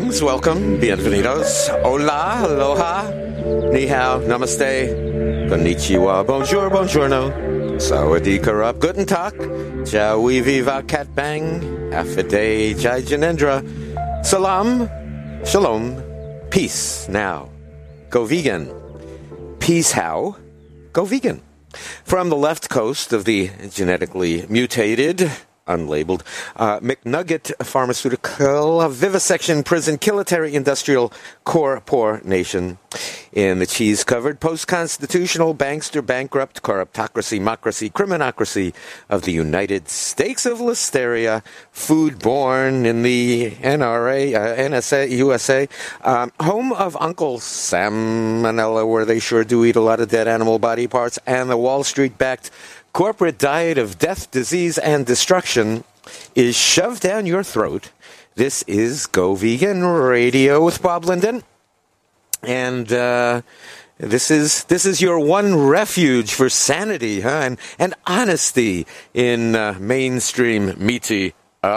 Greetings, welcome, bienvenidos, hola, aloha, ni hao, namaste, konnichiwa, bonjour, buongiorno, sawadee karap, guten tag, jawi viva cat bang, half a day, jai janendra, salam, shalom, peace now, go vegan, peace how, go vegan. From the left coast of the genetically mutated, unlabeled, McNugget Pharmaceutical Vivisection Prison Kilitary Industrial Core Poor Nation in the cheese-covered post-constitutional bankster bankrupt corruptocracy criminocracy of the United States of Listeria, food-born in the NSA, USA, home of Uncle Salmonella, where they sure do eat a lot of dead animal body parts, and the Wall Street-backed corporate diet of death, disease, and destruction is shoved down your throat. This is Go Vegan Radio with Bob Linden. And this is your one refuge for sanity, and honesty in mainstream media.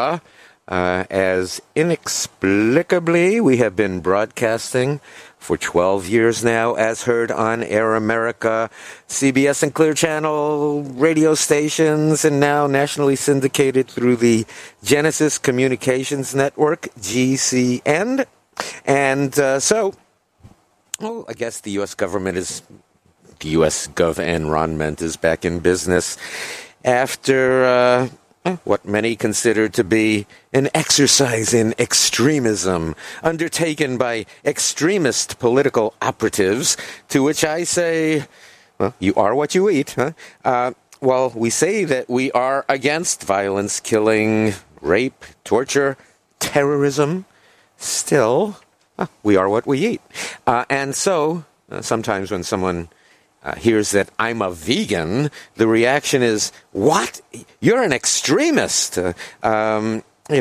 As inexplicably we have been broadcasting for 12 years now, as heard on Air America, CBS and Clear Channel radio stations, and now nationally syndicated through the Genesis Communications Network, GCN. And I guess the U.S. government the U.S. Gov-environment is back in business after what many consider to be an exercise in extremism undertaken by extremist political operatives, to which I say, well, you are what you eat. Well, we say that we are against violence, killing, rape, torture, terrorism. Still, we are what we eat. And so, sometimes when someone hears that I'm a vegan, the reaction is, what? You're an extremist. I'm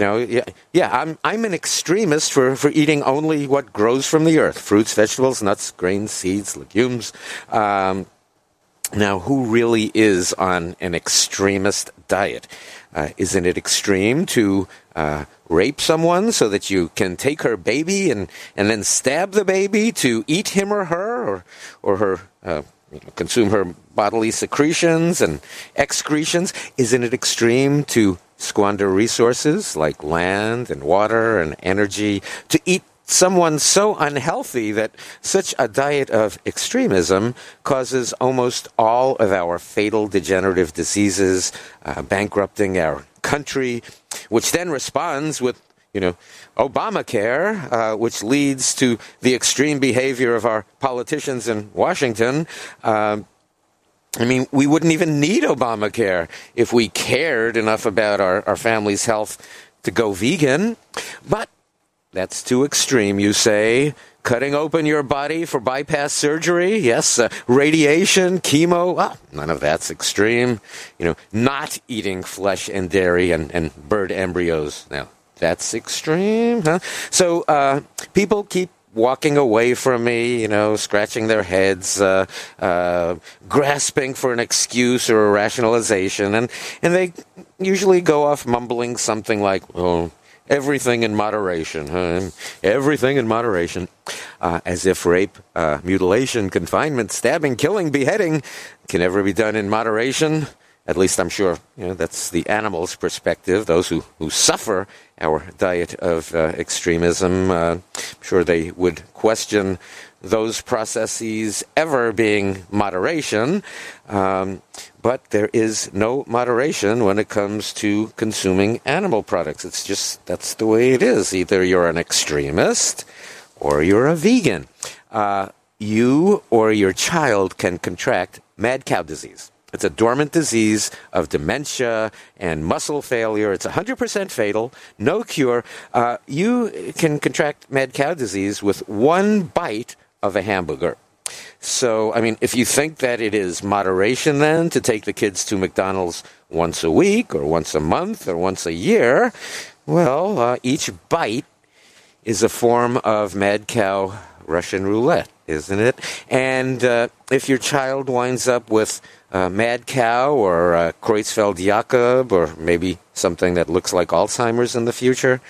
an extremist for eating only what grows from the earth, fruits, vegetables, nuts, grains, seeds, legumes. Now, who really is on an extremist diet? Isn't it extreme to rape someone so that you can take her baby and then stab the baby to eat him or her or her consume her bodily secretions and excretions? Isn't it extreme to squander resources like land and water and energy to eat someone so unhealthy that such a diet of extremism causes almost all of our fatal degenerative diseases, bankrupting our country, which then responds with Obamacare, which leads to the extreme behavior of our politicians in Washington. We wouldn't even need Obamacare if we cared enough about our family's health to go vegan. But that's too extreme, you say. Cutting open your body for bypass surgery, yes. Radiation, chemo, none of that's extreme. Not eating flesh and dairy and bird embryos. Now, that's extreme, huh? So people keep walking away from me, scratching their heads, grasping for an excuse or a rationalization, and they usually go off mumbling something like, oh, everything in moderation, huh? Everything in moderation. As if rape, mutilation, confinement, stabbing, killing, beheading can ever be done in moderation. At least I'm sure that's the animal's perspective, those who suffer our diet of extremism. I'm sure they would question those processes ever being moderation. But there is no moderation when it comes to consuming animal products. It's just, that's the way it is. Either you're an extremist or you're a vegan. You or your child can contract mad cow disease. It's a dormant disease of dementia and muscle failure. It's 100% fatal, no cure. You can contract mad cow disease with one bite of a hamburger. So, if you think that it is moderation then to take the kids to McDonald's once a week or once a month or once a year, well, each bite is a form of mad cow Russian roulette, isn't it? And if your child winds up with mad cow or Creutzfeldt-Jakob or maybe something that looks like Alzheimer's in the future,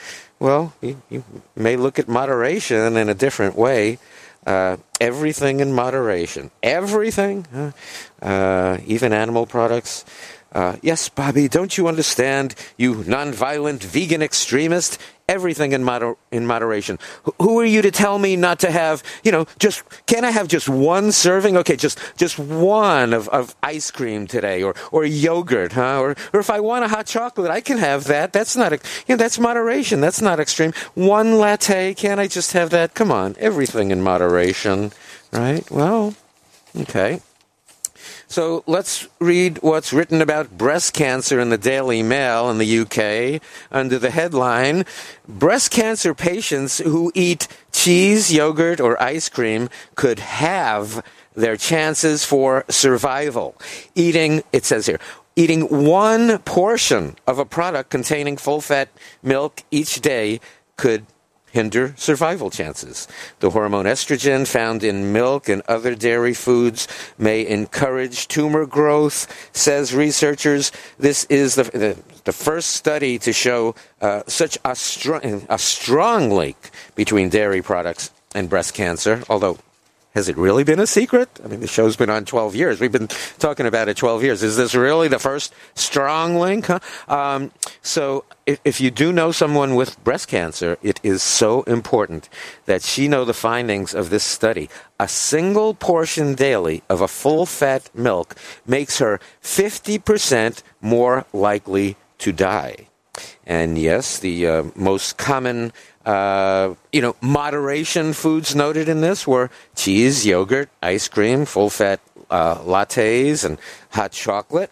well, you may look at moderation in a different way. Everything in moderation. Everything, even animal products. Yes, Bobby, don't you understand, you nonviolent vegan extremist? Everything in moderation. Who are you to tell me not to have, can't I have just one serving? Okay, just one of ice cream today, or yogurt, huh? Or if I want a hot chocolate, I can have that. That's not, that's moderation. That's not extreme. One latte, can't I just have that? Come on, everything in moderation, right? Well, okay. So let's read what's written about breast cancer in the Daily Mail in the UK under the headline, breast cancer patients who eat cheese, yogurt, or ice cream could have their chances for survival. It says here, eating one portion of a product containing full-fat milk each day could hinder survival chances. The hormone estrogen found in milk and other dairy foods may encourage tumor growth, says researchers. This is the first study to show such a strong link between dairy products and breast cancer, although has it really been a secret? I mean, the show's been on 12 years. We've been talking about it 12 years. Is this really the first strong link? Huh? So if you do know someone with breast cancer, it is so important that she know the findings of this study. A single portion daily of a full-fat milk makes her 50% more likely to die. And yes, the most common moderation foods noted in this were cheese, yogurt, ice cream, full-fat lattes, and hot chocolate.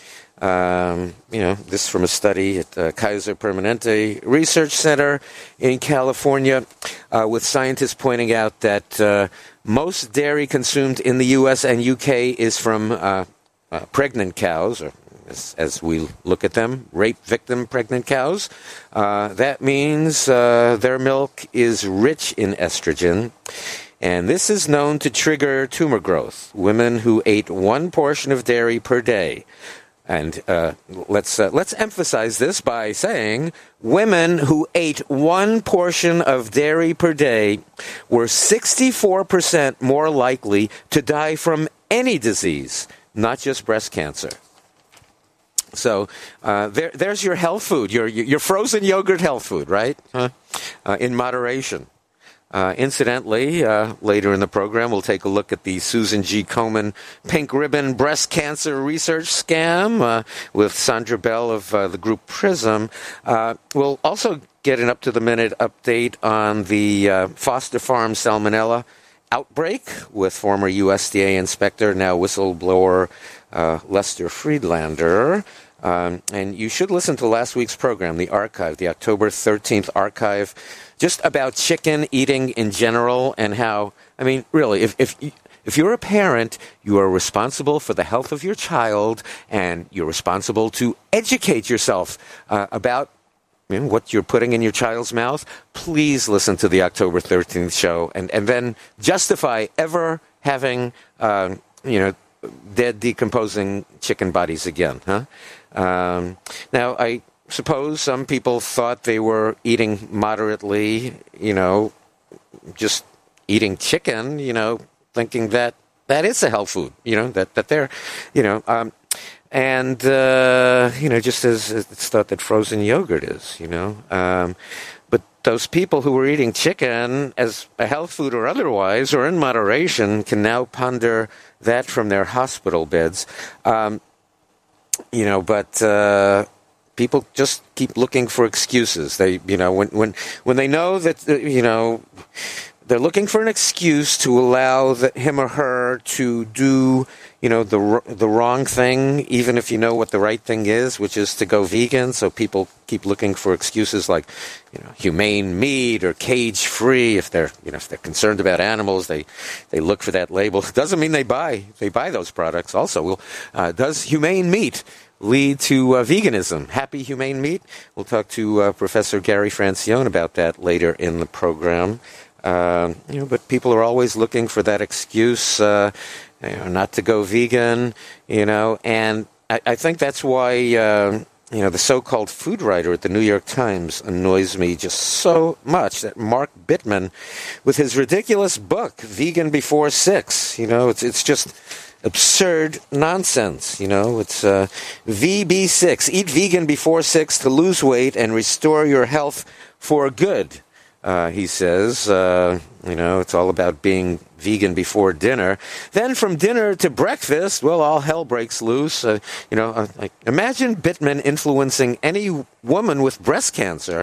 This from a study at Kaiser Permanente Research Center in California, with scientists pointing out that most dairy consumed in the U.S. and U.K. is from pregnant cows, or as we look at them, rape victim pregnant cows. That means their milk is rich in estrogen, and this is known to trigger tumor growth. Women who ate one portion of dairy per day, and let's emphasize this by saying women who ate one portion of dairy per day were 64% more likely to die from any disease, not just breast cancer. So there's your health food, your frozen yogurt health food, right? In moderation. Incidentally, later in the program, we'll take a look at the Susan G. Komen pink ribbon breast cancer research scam with Sandra Bell of the group PRISM. We'll also get an up-to-the-minute update on the Foster Farm salmonella outbreak with former USDA inspector, now whistleblower Lester Friedlander. And you should listen to last week's program, the archive, the October 13th archive, just about chicken eating in general and how, I mean, really, if you're a parent, you are responsible for the health of your child, and you're responsible to educate yourself about what you're putting in your child's mouth. Please listen to the October 13th show and then justify ever having, dead, decomposing chicken bodies again, huh? Now, I suppose some people thought they were eating moderately, just eating chicken, thinking that is a health food, that they're, just as it's thought that frozen yogurt is, but those people who were eating chicken as a health food or otherwise, or in moderation, can now ponder that from their hospital beds. But people just keep looking for excuses. They, when they know that, they're looking for an excuse to allow him or her to do, the wrong thing, even if you know what the right thing is, which is to go vegan. So people keep looking for excuses like, humane meat or cage-free. If they're concerned about animals, they look for that label. Doesn't mean they buy those products. Also, does humane meat lead to veganism? Happy humane meat? We'll talk to Professor Gary Francione about that later in the program. But people are always looking for that excuse, not to go vegan, and I think that's why, the so-called food writer at the New York Times annoys me just so much, that Mark Bittman, with his ridiculous book, Vegan Before 6, it's just absurd nonsense, It's VB6, eat vegan before 6 to lose weight and restore your health for good. He says, it's all about being vegan before dinner. Then from dinner to breakfast, well, all hell breaks loose. Imagine Bittman influencing any woman with breast cancer,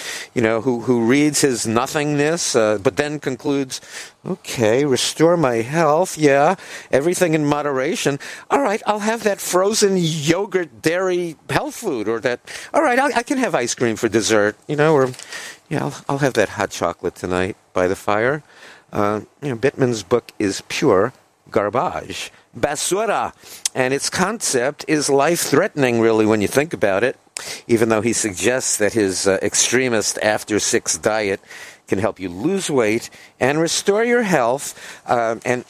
who reads his nothingness, but then concludes, okay, restore my health, yeah, everything in moderation. All right, I'll have that frozen yogurt dairy health food, or that, all right, I can have ice cream for dessert, or... yeah, I'll have that hot chocolate tonight by the fire. Bittman's book is pure garbage. Basura. And its concept is life-threatening, really, when you think about it, even though he suggests that his extremist after-6 diet can help you lose weight and restore your health. And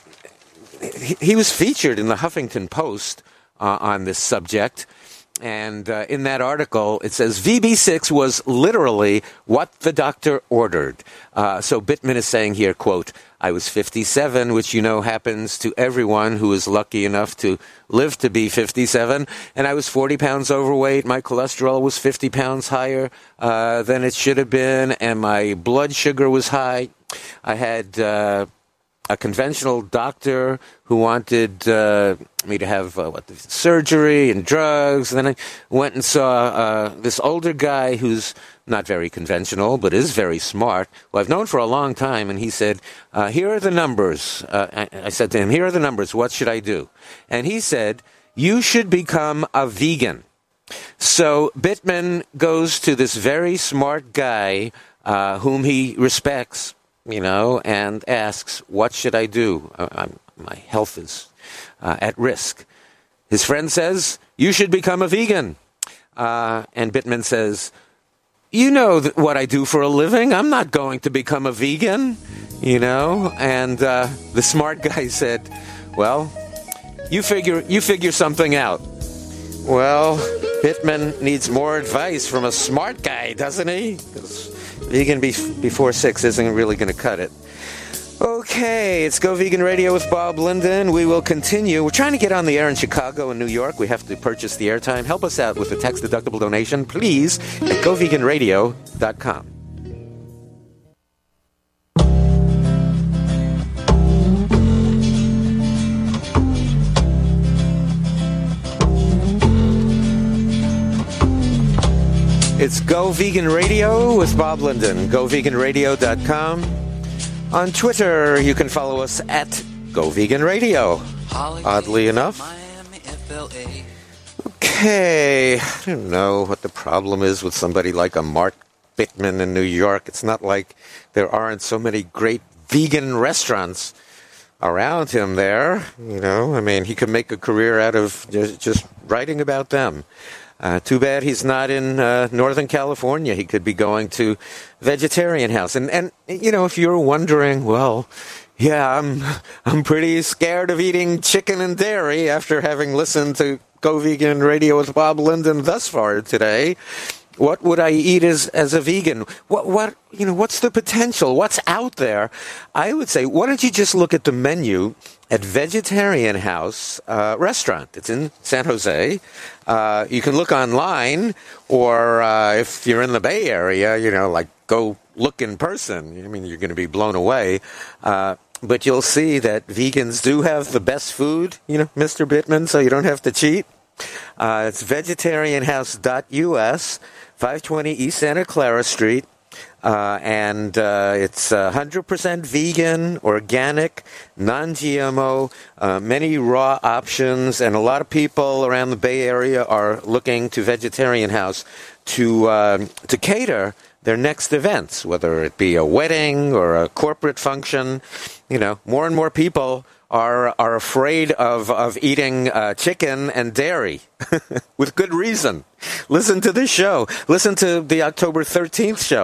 he was featured in the Huffington Post on this subject. And in that article, it says VB6 was literally what the doctor ordered. So Bittman is saying here, quote, I was 57, which happens to everyone who is lucky enough to live to be 57. And I was 40 pounds overweight. My cholesterol was 50 pounds higher than it should have been. And my blood sugar was high. I had... a conventional doctor who wanted me to have surgery and drugs. And then I went and saw this older guy who's not very conventional, but is very smart, who I've known for a long time. And he said, here are the numbers. I said to him, here are the numbers. What should I do? And he said, you should become a vegan. So Bittman goes to this very smart guy whom he respects, and asks, what should I do? My health is at risk. His friend says, you should become a vegan. And Bittman says, you know what I do for a living. I'm not going to become a vegan, And the smart guy said, well, you figure something out. Well, Bittman needs more advice from a smart guy, doesn't he? 'Cause vegan before 6 isn't really going to cut it. Okay, it's Go Vegan Radio with Bob Linden. We will continue. We're trying to get on the air in Chicago and New York. We have to purchase the airtime. Help us out with a tax-deductible donation, please, at GoVeganRadio.com. It's Go Vegan Radio with Bob Linden, GoVeganRadio.com. On Twitter, you can follow us at Go Vegan Radio, oddly enough. Okay, I don't know what the problem is with somebody like a Mark Bittman in New York. It's not like there aren't so many great vegan restaurants around him there. He could make a career out of just writing about them. Too bad he's not in Northern California. He could be going to Vegetarian House. And if you're wondering, well, yeah, I'm pretty scared of eating chicken and dairy after having listened to Go Vegan Radio with Bob Linden thus far today. What would I eat as a vegan? What's the potential? What's out there? I would say, why don't you just look at the menu at Vegetarian House restaurant? It's in San Jose. You can look online, or if you're in the Bay Area, go look in person. You're going to be blown away. But you'll see that vegans do have the best food, Mr. Bittman, so you don't have to cheat. It's vegetarianhouse.us, 520 East Santa Clara Street. And it's 100% vegan, organic, non-GMO, many raw options, and a lot of people around the Bay Area are looking to Vegetarian House to cater their next events, whether it be a wedding or a corporate function. More and more people are afraid of eating chicken and dairy, with good reason. Listen to this show. Listen to the October 13th show.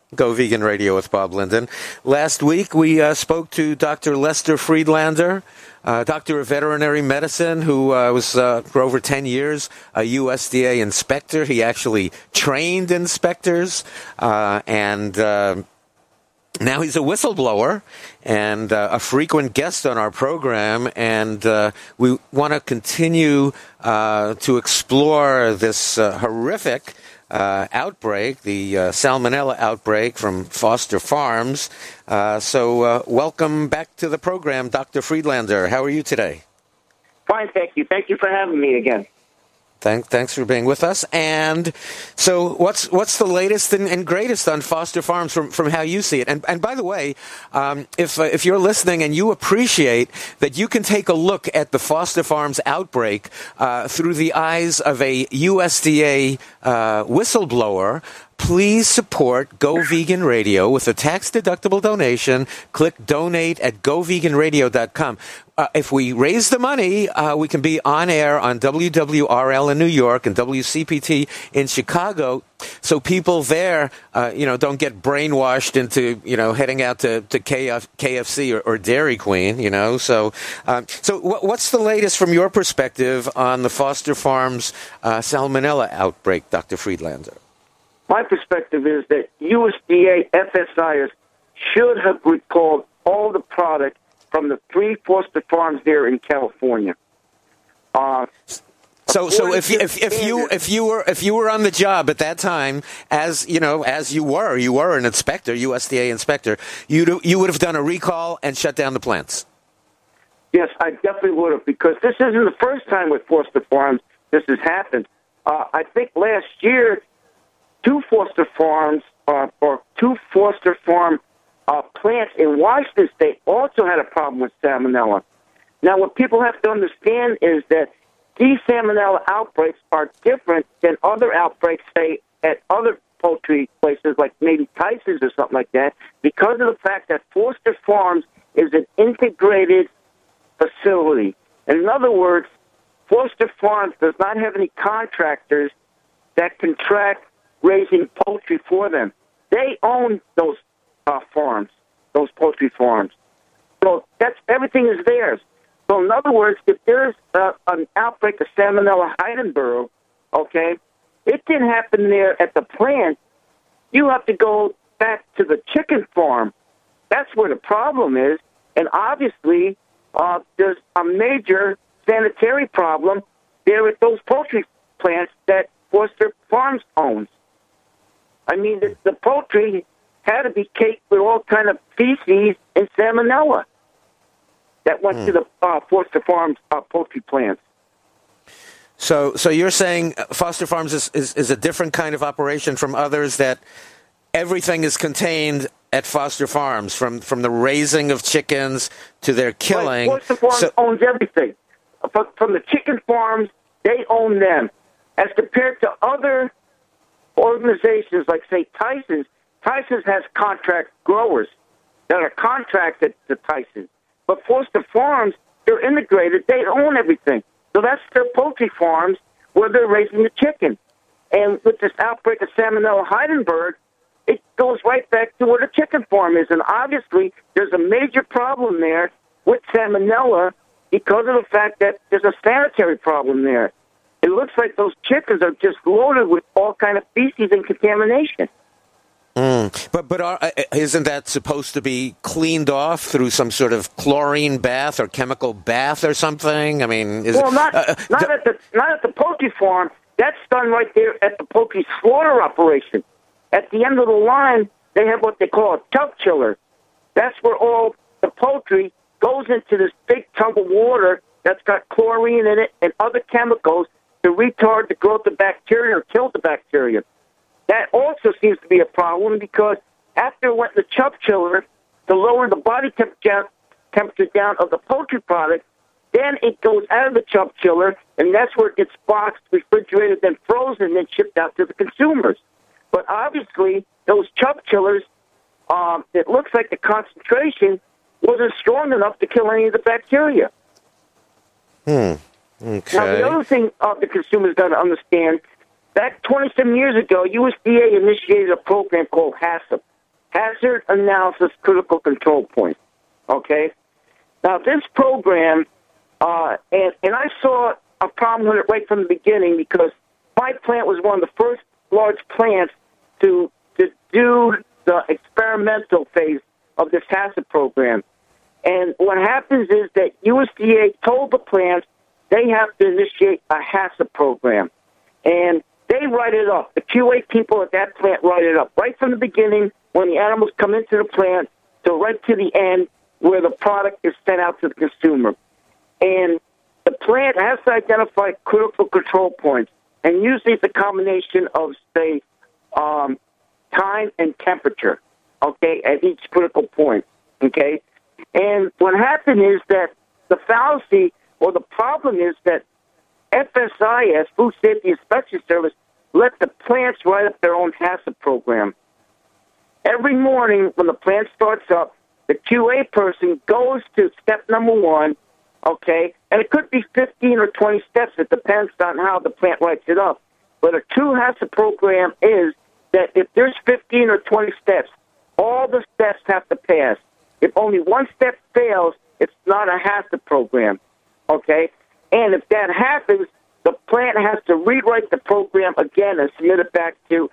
Go Vegan Radio with Bob Linden. Last week, we spoke to Dr. Lester Friedlander, doctor of veterinary medicine, who was for over 10 years a USDA inspector. He actually trained inspectors, and now he's a whistleblower and a frequent guest on our program, and we want to continue to explore this horrific outbreak, the Salmonella outbreak from Foster Farms. So welcome back to the program, Dr. Friedlander. How are you today? Fine, thank you. Thank you for having me again. Thanks for being with us. And so what's the latest and greatest on Foster Farms from how you see it? And by the way, if you're listening and you appreciate that you can take a look at the Foster Farms outbreak through the eyes of a USDA whistleblower, please support Go Vegan Radio with a tax-deductible donation. Click donate at goveganradio.com. If we raise the money, we can be on air on WWRL in New York and WCPT in Chicago, so people there, don't get brainwashed into, heading out to KFC or Dairy Queen, So what's the latest from your perspective on the Foster Farms Salmonella outbreak, Dr. Friedlander? My perspective is that USDA FSIers should have recalled all the product from the 3 Foster Farms there in California. So if you were on the job at that time, as you were an inspector, USDA inspector, you would have done a recall and shut down the plants. Yes, I definitely would have, because this isn't the first time with Foster Farms this has happened. I think last year, 2 Foster Farms or 2 Foster Farm plants in Washington State also had a problem with salmonella. Now, what people have to understand is that these salmonella outbreaks are different than other outbreaks, say, at other poultry places like maybe Tyson's or something like that, because of the fact that Foster Farms is an integrated facility. In other words, Foster Farms does not have any contractors that contract raising poultry for them. They own those farms, those poultry farms. So everything is theirs. So in other words, if there's an outbreak of Salmonella Heidenberg, okay, it didn't happen there at the plant. You have to go back to the chicken farm. That's where the problem is. And obviously, there's a major sanitary problem there at those poultry plants that Foster Farms owns. I mean, the poultry had to be caked with all kind of feces and salmonella that went to the Foster Farms poultry plants. So you're saying Foster Farms is a different kind of operation from others, that everything is contained at Foster Farms, from the raising of chickens to their killing. Right. Foster Farms owns everything. From the chicken farms, they own them. As compared to other organizations like, say, Tyson's, Tyson's has contract growers that are contracted to Tyson. But Foster Farms, they're integrated. They own everything. So that's their poultry farms where they're raising the chicken. And with this outbreak of Salmonella Heidenberg, it goes right back to where the chicken farm is. And obviously, there's a major problem there with Salmonella because of the fact that there's a sanitary problem there. It looks like those chickens are just loaded with all kind of feces and contamination. But isn't that supposed to be cleaned off through some sort of chlorine bath or chemical bath or something? I mean, not at the poultry farm. That's done right there at the poultry slaughter operation. At the end of the line, they have what they call a tub chiller. That's where all the poultry goes into this big tub of water that's got chlorine in it and other chemicals to retard the growth of bacteria or kill the bacteria. That also seems to be a problem because after it went in the chub chiller to lower the body temperature down of the poultry product, then it goes out of the chub chiller, and that's where it gets boxed, refrigerated, then frozen, then shipped out to the consumers. But obviously, those chub chillers, it looks like the concentration wasn't strong enough to kill any of the bacteria. Okay. Now, the other thing the consumers got to understand, back 27 years ago, USDA initiated a program called HACCP, Hazard Analysis Critical Control Point. Okay? Now, this program, and I saw a problem with it right from the beginning because my plant was one of the first large plants to do the experimental phase of this HACCP program. And what happens is that USDA told the plants they have to initiate a HACCP program. And they write it up. The QA people at that plant write it up right from the beginning when the animals come into the plant to right to the end where the product is sent out to the consumer. And the plant has to identify critical control points. And usually it's a combination of, say, time and temperature, okay, at each critical point, okay? And what happened is that the fallacy or the problem is that FSIS, Food Safety Inspection Service, let the plants write up their own HACCP program. Every morning when the plant starts up, the QA person goes to step number 1, okay, and it could be 15 or 20 steps. It depends on how the plant writes it up. But a true HACCP program is that if there's 15 or 20 steps, all the steps have to pass. If only one step fails, it's not a HACCP program, okay? And if that happens, the plant has to rewrite the program again and submit it back to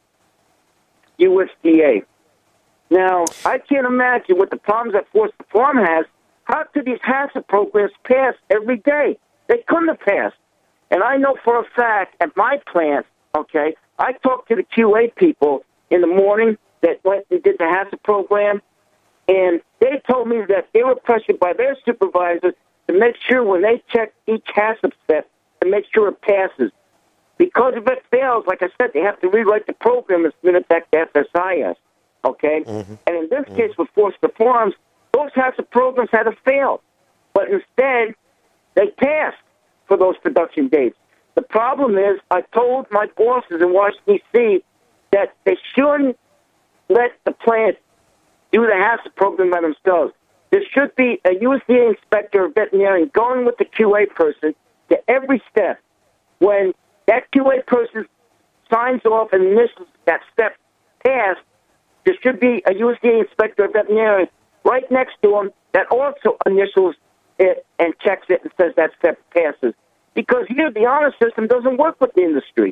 USDA. Now, I can't imagine what the problems that Force the Farm has. How could these HACCP programs pass every day? They couldn't have passed. And I know for a fact at my plant, okay, I talked to the QA people in the morning that went and did the HACCP program, and they told me that they were pressured by their supervisors to make sure when they check each HACCP step to make sure it passes. Because if it fails, like I said, they have to rewrite the program and submit it back to FSIS, okay? Mm-hmm. And in this case with Forster Farms, those HACCP programs had to fail. But instead, they passed for those production dates. The problem is I told my bosses in Washington, D.C. that they shouldn't let the plant do the HACCP program by themselves. There should be a USDA inspector or veterinarian going with the QA person to every step. When that QA person signs off and initials that step passed, there should be a USDA inspector or veterinarian right next to him that also initials it and checks it and says that step passes. Because here, the honor system doesn't work with the industry.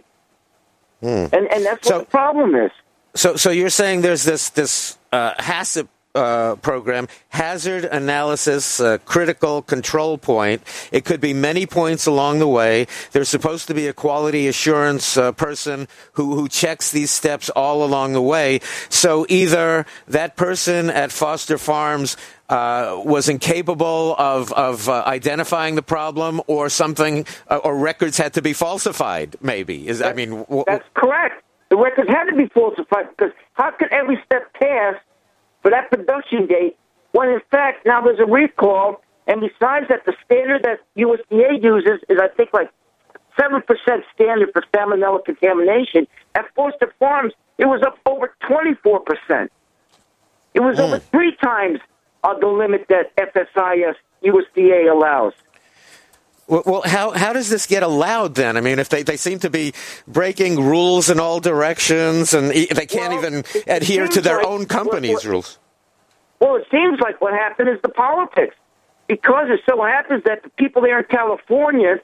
And that's what the problem is. So you're saying there's this HACCP program, Hazard Analysis Critical Control Point. It could be many points along the way. There's supposed to be a quality assurance person who checks these steps all along the way. So either that person at Foster Farms was incapable of identifying the problem, or something, or records had to be falsified. Maybe that's correct. The records had to be falsified because how could every step pass for that production date when, in fact, now there's a recall, and besides that, the standard that USDA uses is, I think, like 7% standard for salmonella contamination. At Foster Farms, it was up over 24%. It was over 3 times the limit that FSIS USDA allows. Well, how does this get allowed then? I mean, if they seem to be breaking rules in all directions, and they can't even adhere to their own company's rules. Well, it seems like what happened is the politics. Because it so happens that the people there in California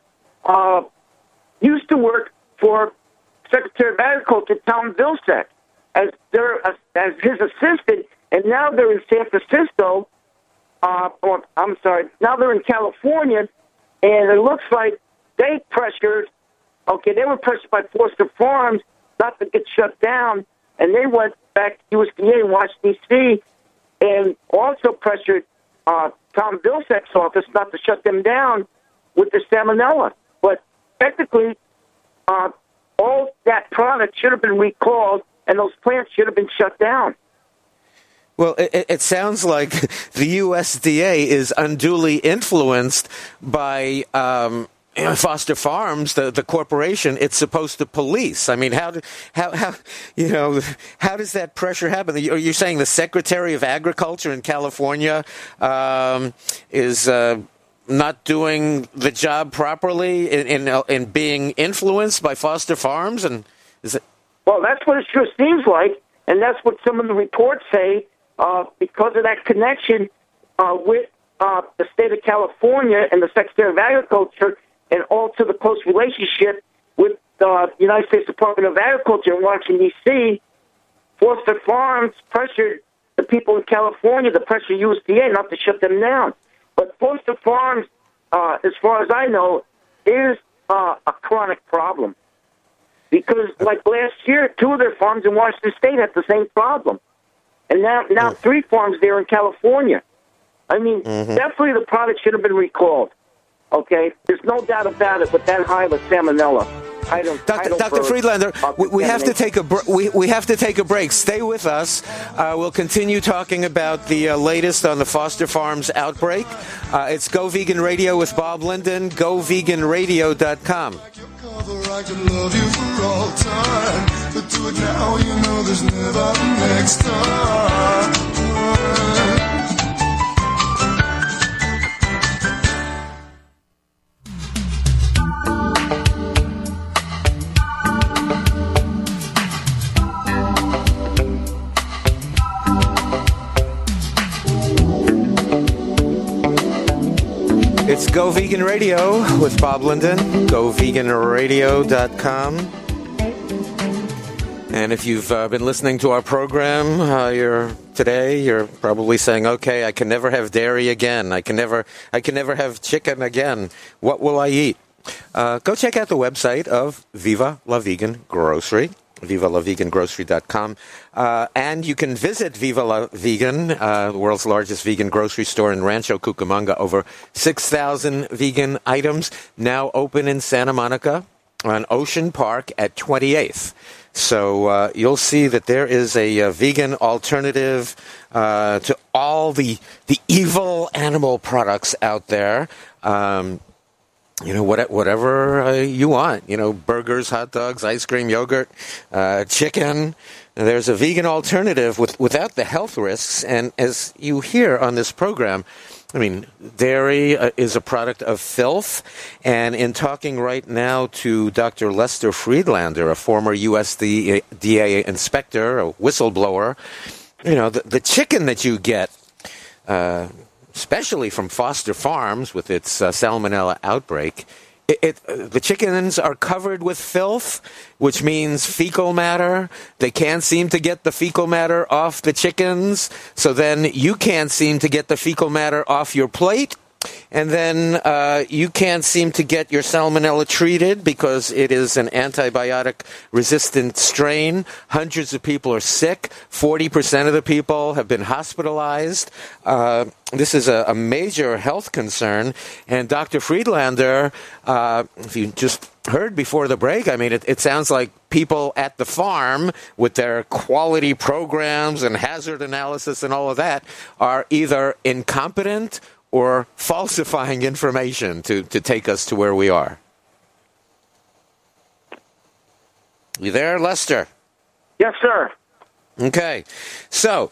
used to work for Secretary of Agriculture, Tom Vilsack, as his assistant, and now they're in San Francisco, now they're in California, and it looks like they were pressured by Foster Farms not to get shut down, and they went back to USDA in Washington, D.C., and also pressured Tom Vilsack's office not to shut them down with the salmonella. But technically, all that product should have been recalled, and those plants should have been shut down. Well, it sounds like the USDA is unduly influenced by Foster Farms, the corporation it's supposed to police. I mean, how does that pressure happen? You're saying the Secretary of Agriculture in California is not doing the job properly in being influenced by Foster Farms, and is it? Well, that's what it sure seems like. And that's what some of the reports say, because of that connection with the state of California and the Secretary of Agriculture, and also the close relationship with the United States Department of Agriculture in Washington, D.C., Foster Farms pressured the people in California to pressure USDA not to shut them down. But Foster Farms, as far as I know, is a chronic problem. Because, like last year, 2 of their farms in Washington State had the same problem. And now 3 farms there in California. I mean, definitely the product should have been recalled. Okay? There's no doubt about it with that high of salmonella. Dr. Friedlander, we have to take we have to take a break. Stay with us. We'll continue talking about the latest on the Foster Farms outbreak. It's Go Vegan Radio with Bob Linden. GoVeganRadio.com. I could love you for all time, but do it now, you know there's never next time. It's Go Vegan Radio with Bob Linden, GoVeganRadio.com. And if you've been listening to our program you're probably saying, okay, I can never have dairy again. I can never have chicken again. What will I eat? Go check out the website of Viva La Vegan Grocery, VivaLaVeganGrocery.com. And you can visit Viva La Vegan, the world's largest vegan grocery store in Rancho Cucamonga. Over 6,000 vegan items now open in Santa Monica on Ocean Park at 28th. So you'll see that there is a vegan alternative to all the evil animal products out there. Whatever you want, burgers, hot dogs, ice cream, yogurt, chicken. There's a vegan alternative without the health risks. And as you hear on this program, I mean, dairy is a product of filth. And in talking right now to Dr. Lester Friedlander, a former USDA inspector, a whistleblower, the chicken that you get, especially from Foster Farms with its salmonella outbreak, the chickens are covered with filth, which means fecal matter. They can't seem to get the fecal matter off the chickens, so then you can't seem to get the fecal matter off your plate. And then you can't seem to get your salmonella treated because it is an antibiotic-resistant strain. Hundreds of people are sick. 40% of the people have been hospitalized. This is a major health concern. And Dr. Friedlander, if you just heard before the break, I mean, it sounds like people at the farm with their quality programs and hazard analysis and all of that are either incompetent or falsifying information to take us to where we are. You there, Lester? Yes, sir. Okay. So,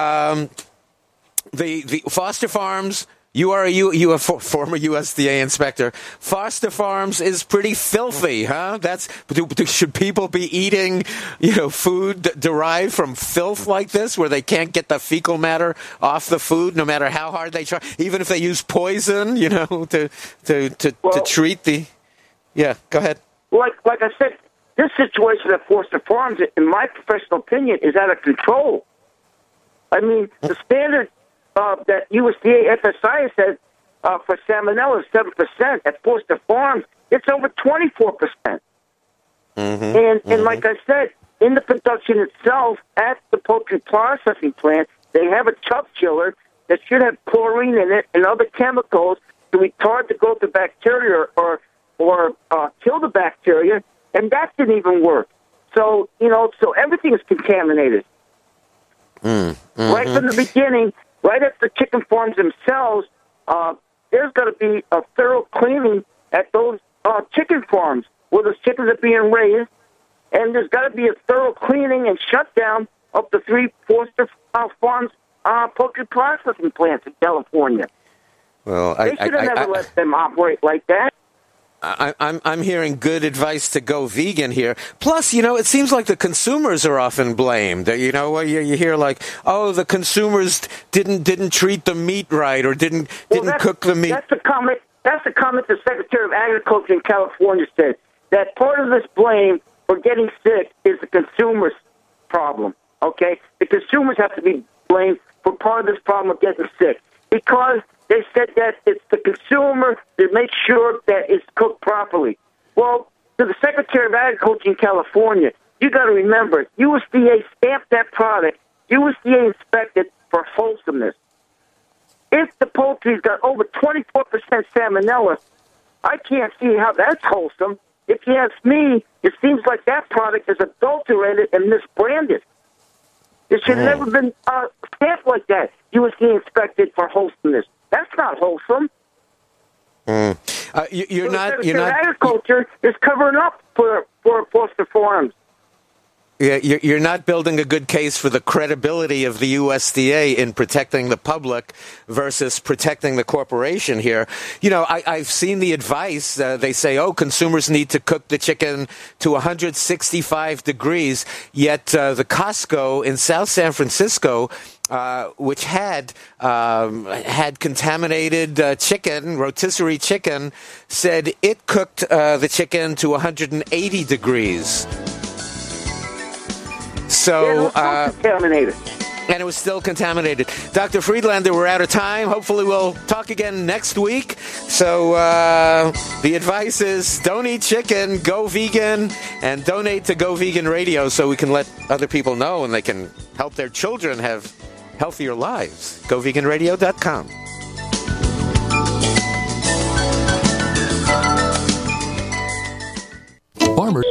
the Foster Farms, you are a former USDA inspector. Foster Farms is pretty filthy, huh? Should people be eating, food derived from filth like this, where they can't get the fecal matter off the food, no matter how hard they try, even if they use poison, to treat the. Yeah, go ahead. Like I said, this situation at Foster Farms, in my professional opinion, is out of control. I mean, the standard that USDA FSI says for salmonella is 7%. At Foster Farms, it's over 24%. And like I said, in the production itself, at the poultry processing plant, they have a chuck chiller that should have chlorine in it and other chemicals to retard the growth of bacteria or kill the bacteria, and that didn't even work. So, so everything is contaminated. Right from the beginning, right at the chicken farms themselves, there's got to be a thorough cleaning at those chicken farms where those chickens are being raised, and there's got to be a thorough cleaning and shutdown of the 3 Foster Farms poultry processing plants in California. Well, they should have never let them operate like that. I'm hearing good advice to go vegan here. Plus, it seems like the consumers are often blamed. You hear like, oh, the consumers didn't treat the meat right or didn't cook the meat. That's the comment. That's the comment the Secretary of Agriculture in California said, that part of this blame for getting sick is the consumer's problem. Okay, the consumers have to be blamed for part of this problem of getting sick, because they said that it's the consumer that makes sure that it's cooked properly. Well, to the Secretary of Agriculture in California, you got to remember, USDA stamped that product. USDA inspected for wholesomeness. If the poultry's got over 24% salmonella, I can't see how that's wholesome. If you ask me, it seems like that product is adulterated and misbranded. It should have never been stamped like that. USDA inspected for wholesomeness. That's not wholesome. You're not. Agriculture is covering up for Foster Farms. Yeah, you're not building a good case for the credibility of the USDA in protecting the public versus protecting the corporation here. I've seen the advice. They say, consumers need to cook the chicken to 165 degrees. Yet the Costco in South San Francisco, which had contaminated chicken, rotisserie chicken, said it cooked the chicken to 180 degrees. So, contaminated. And it was still contaminated. Dr. Friedlander, we're out of time. Hopefully we'll talk again next week. So the advice is don't eat chicken, go vegan, and donate to Go Vegan Radio so we can let other people know and they can help their children have healthier lives. GoVeganRadio.com. Farmers.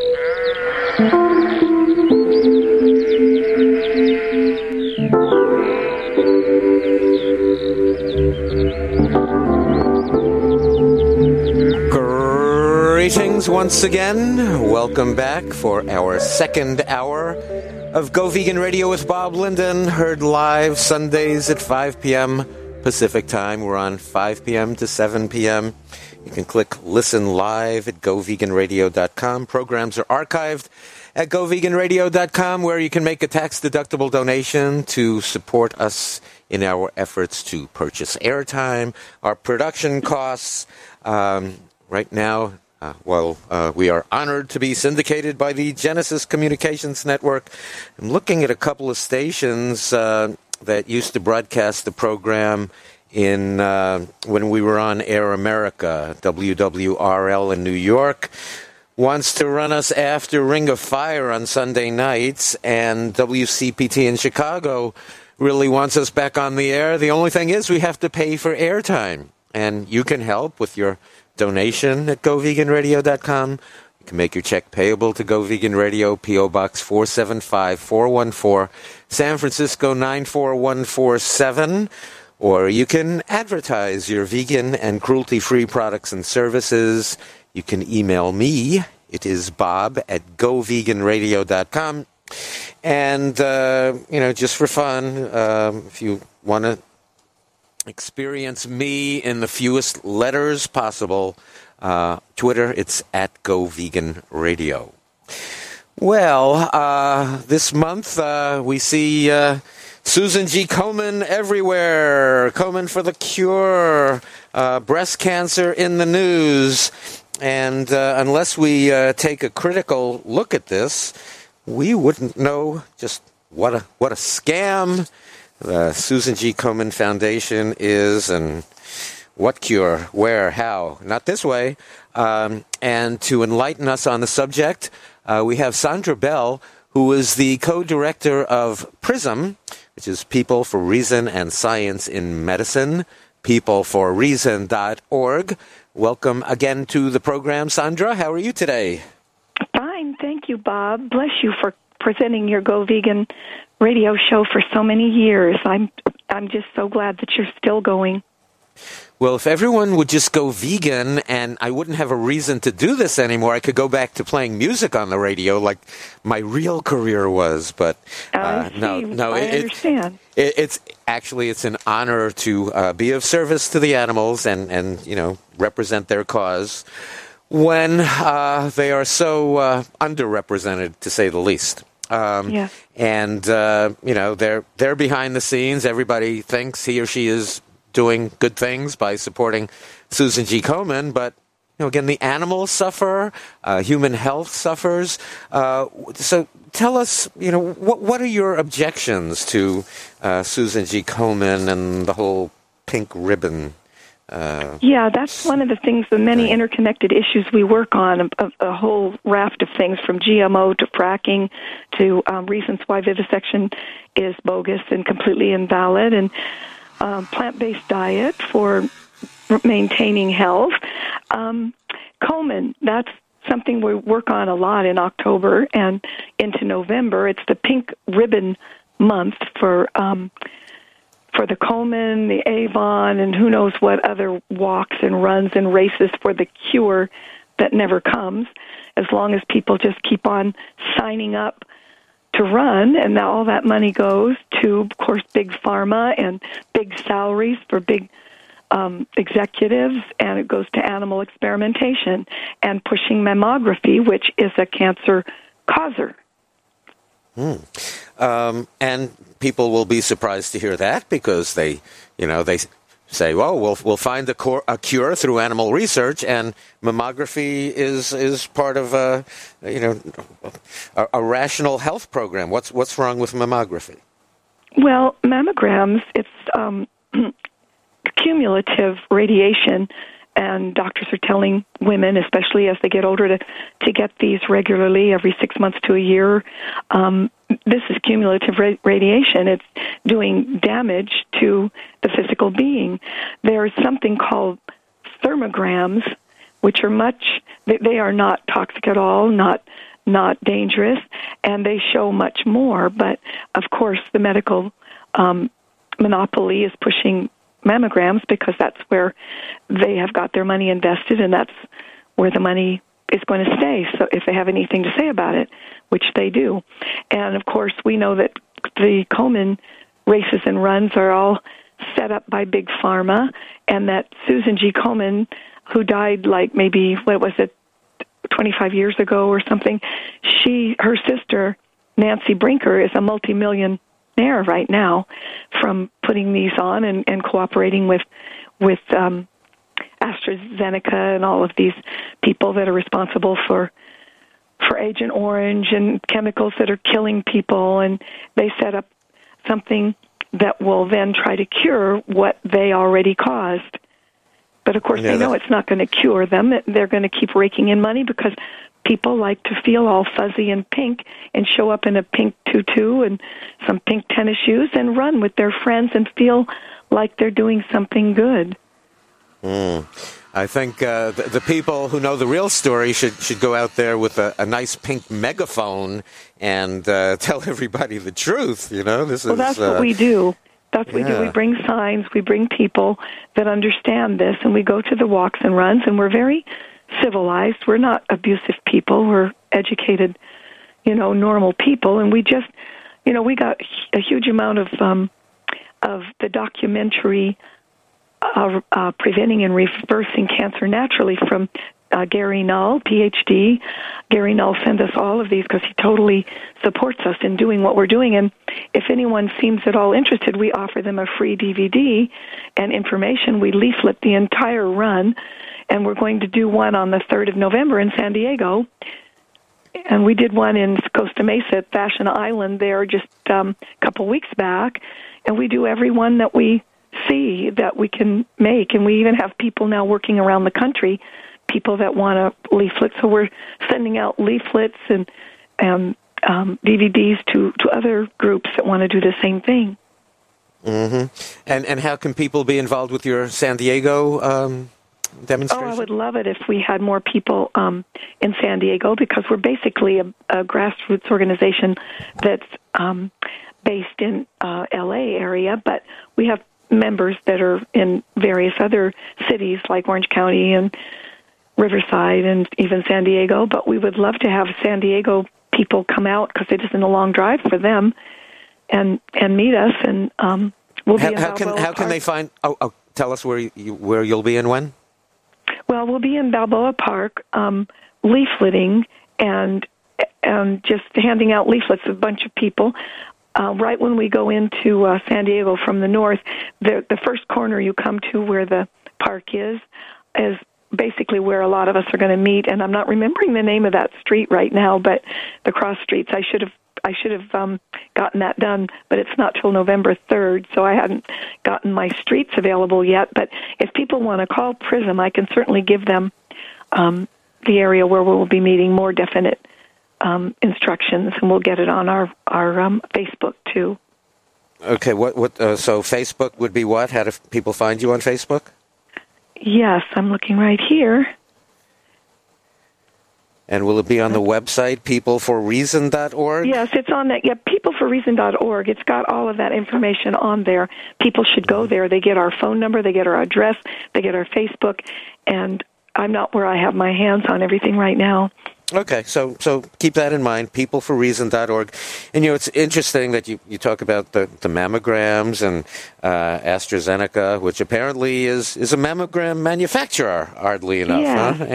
Greetings once again. Welcome back for our second hour of Go Vegan Radio with Bob Linden, heard live Sundays at 5 p.m. Pacific Time. We're on 5 p.m. to 7 p.m. You can click Listen Live at GoVeganRadio.com. Programs are archived at GoVeganRadio.com, where you can make a tax-deductible donation to support us in our efforts to purchase airtime, our production costs. Right now, we are honored to be syndicated by the Genesis Communications Network. I'm looking at a couple of stations that used to broadcast the program in when we were on Air America. WWRL in New York wants to run us after Ring of Fire on Sunday nights, and WCPT in Chicago really wants us back on the air. The only thing is we have to pay for airtime, and you can help with your donation at GoVeganRadio.com. You can make your check payable to Go Vegan Radio, P.O. Box 475-414, San Francisco 94147. Or you can advertise your vegan and cruelty-free products and services. You can email me. It is Bob at GoVeganRadio.com. And, just for fun, if you want to experience me in the fewest letters possible, Twitter, it's at Go Vegan Radio. Well, this month we see Susan G. Komen everywhere. Komen for the cure. Breast cancer in the news. And unless we take a critical look at this, we wouldn't know just what a scam the Susan G. Komen Foundation is, and what cure, where, how. Not this way. And to enlighten us on the subject, we have Sandra Bell, who is the co-director of PRISM, which is People for Reason and Science in Medicine, peopleforreason.org. Welcome again to the program, Sandra. How are you today? Fine, thank you, Bob. Bless you for presenting your Go Vegan radio show for so many years. I'm just so glad that you're still going. Well, if everyone would just go vegan and I wouldn't have a reason to do this anymore, I could go back to playing music on the radio like my real career was. But I understand. It's an honor to be of service to the animals and represent their cause. when they are so underrepresented, to say the least. Yeah. And they're behind the scenes. Everybody thinks he or she is doing good things by supporting Susan G. Komen, but again, the animals suffer, human health suffers. So tell us, what are your objections to Susan G. Komen and the whole pink ribbon? Yeah, that's one of the things, the many interconnected issues we work on, a whole raft of things from GMO to fracking to reasons why vivisection is bogus and completely invalid, and plant-based diet for maintaining health. Komen, that's something we work on a lot in October and into November. It's the Pink Ribbon Month for the Komen, the Avon, and who knows what other walks and runs and races for the cure that never comes, as long as people just keep on signing up to run, and now all that money goes to, of course, big pharma and big salaries for big executives, and it goes to animal experimentation and pushing mammography, which is a cancer causer. And people will be surprised to hear that, because they say, well, we'll find a cure through animal research, and mammography is part of a rational health program. What's wrong with mammography? Well, mammograms, it's cumulative radiation, and doctors are telling women, especially as they get older, to get these regularly every 6 months to a year. This is cumulative radiation. It's doing damage to the physical being. There's something called thermograms, which are they are not toxic at all, not dangerous, and they show much more. But, of course, the medical monopoly is pushing mammograms because that's where they have got their money invested, and that's where the money is going to stay. So if they have anything to say about it, which they do. And, of course, we know that the Komen races and runs are all set up by Big Pharma, and that Susan G. Komen, who died like maybe, 25 years ago or something, her sister, Nancy Brinker, is a multi-millionaire right now from putting these on and cooperating with AstraZeneca and all of these people that are responsible for Agent Orange and chemicals that are killing people, and they set up something that will then try to cure what they already caused. But, of course, they know it's not going to cure them. They're going to keep raking in money because people like to feel all fuzzy and pink and show up in a pink tutu and some pink tennis shoes and run with their friends and feel like they're doing something good. I think the people who know the real story should go out there with a nice pink megaphone and tell everybody the truth. That's what we do. That's what we do. We bring signs, we bring people that understand this, and we go to the walks and runs, and we're very civilized. We're not abusive people. We're educated, normal people, and we just, we got a huge amount of the documentary Preventing and Reversing Cancer Naturally from Gary Null, PhD. Gary Null sent us all of these because he totally supports us in doing what we're doing. And if anyone seems at all interested, we offer them a free DVD and information. We leaflet the entire run, and we're going to do one on the 3rd of November in San Diego. And we did one in Costa Mesa at Fashion Island there just a couple weeks back. And we do every one that we see that we can make. And we even have people now working around the country, people that want a leaflet. So we're sending out leaflets and DVDs to other groups that want to do the same thing. Mm-hmm. And how can people be involved with your San Diego demonstration? Oh, I would love it if we had more people in San Diego, because we're basically a grassroots organization that's based in L.A. area, but we have members that are in various other cities like Orange County and Riverside and even San Diego. But we would love to have San Diego people come out, because it isn't a long drive for them, and meet us. And we'll be how can they find? Tell us where you'll be and when. Well, we'll be in Balboa Park, leafleting and just handing out leaflets to a bunch of people. Right when we go into San Diego from the north, the first corner you come to where the park is basically where a lot of us are going to meet. And I'm not remembering the name of that street right now, but the cross streets. I should have gotten that done, but it's not till November 3rd, so I hadn't gotten my streets available yet. But if people want to call PRISM, I can certainly give them the area where we'll be meeting, more definite instructions, and we'll get it on our Facebook too. Okay, so Facebook would be what? How do people find you on Facebook? Yes, I'm looking right here. And will it be on the website, peopleforreason.org? Yes, it's on that. Yeah, peopleforreason.org. It's got all of that information on there. People should go there. They get our phone number, they get our address, they get our Facebook, and I'm not where I have my hands on everything right now. Okay, so keep that in mind, peopleforreason.org. And, it's interesting that you talk about the mammograms and AstraZeneca, which apparently is a mammogram manufacturer, oddly enough. Yeah. Huh?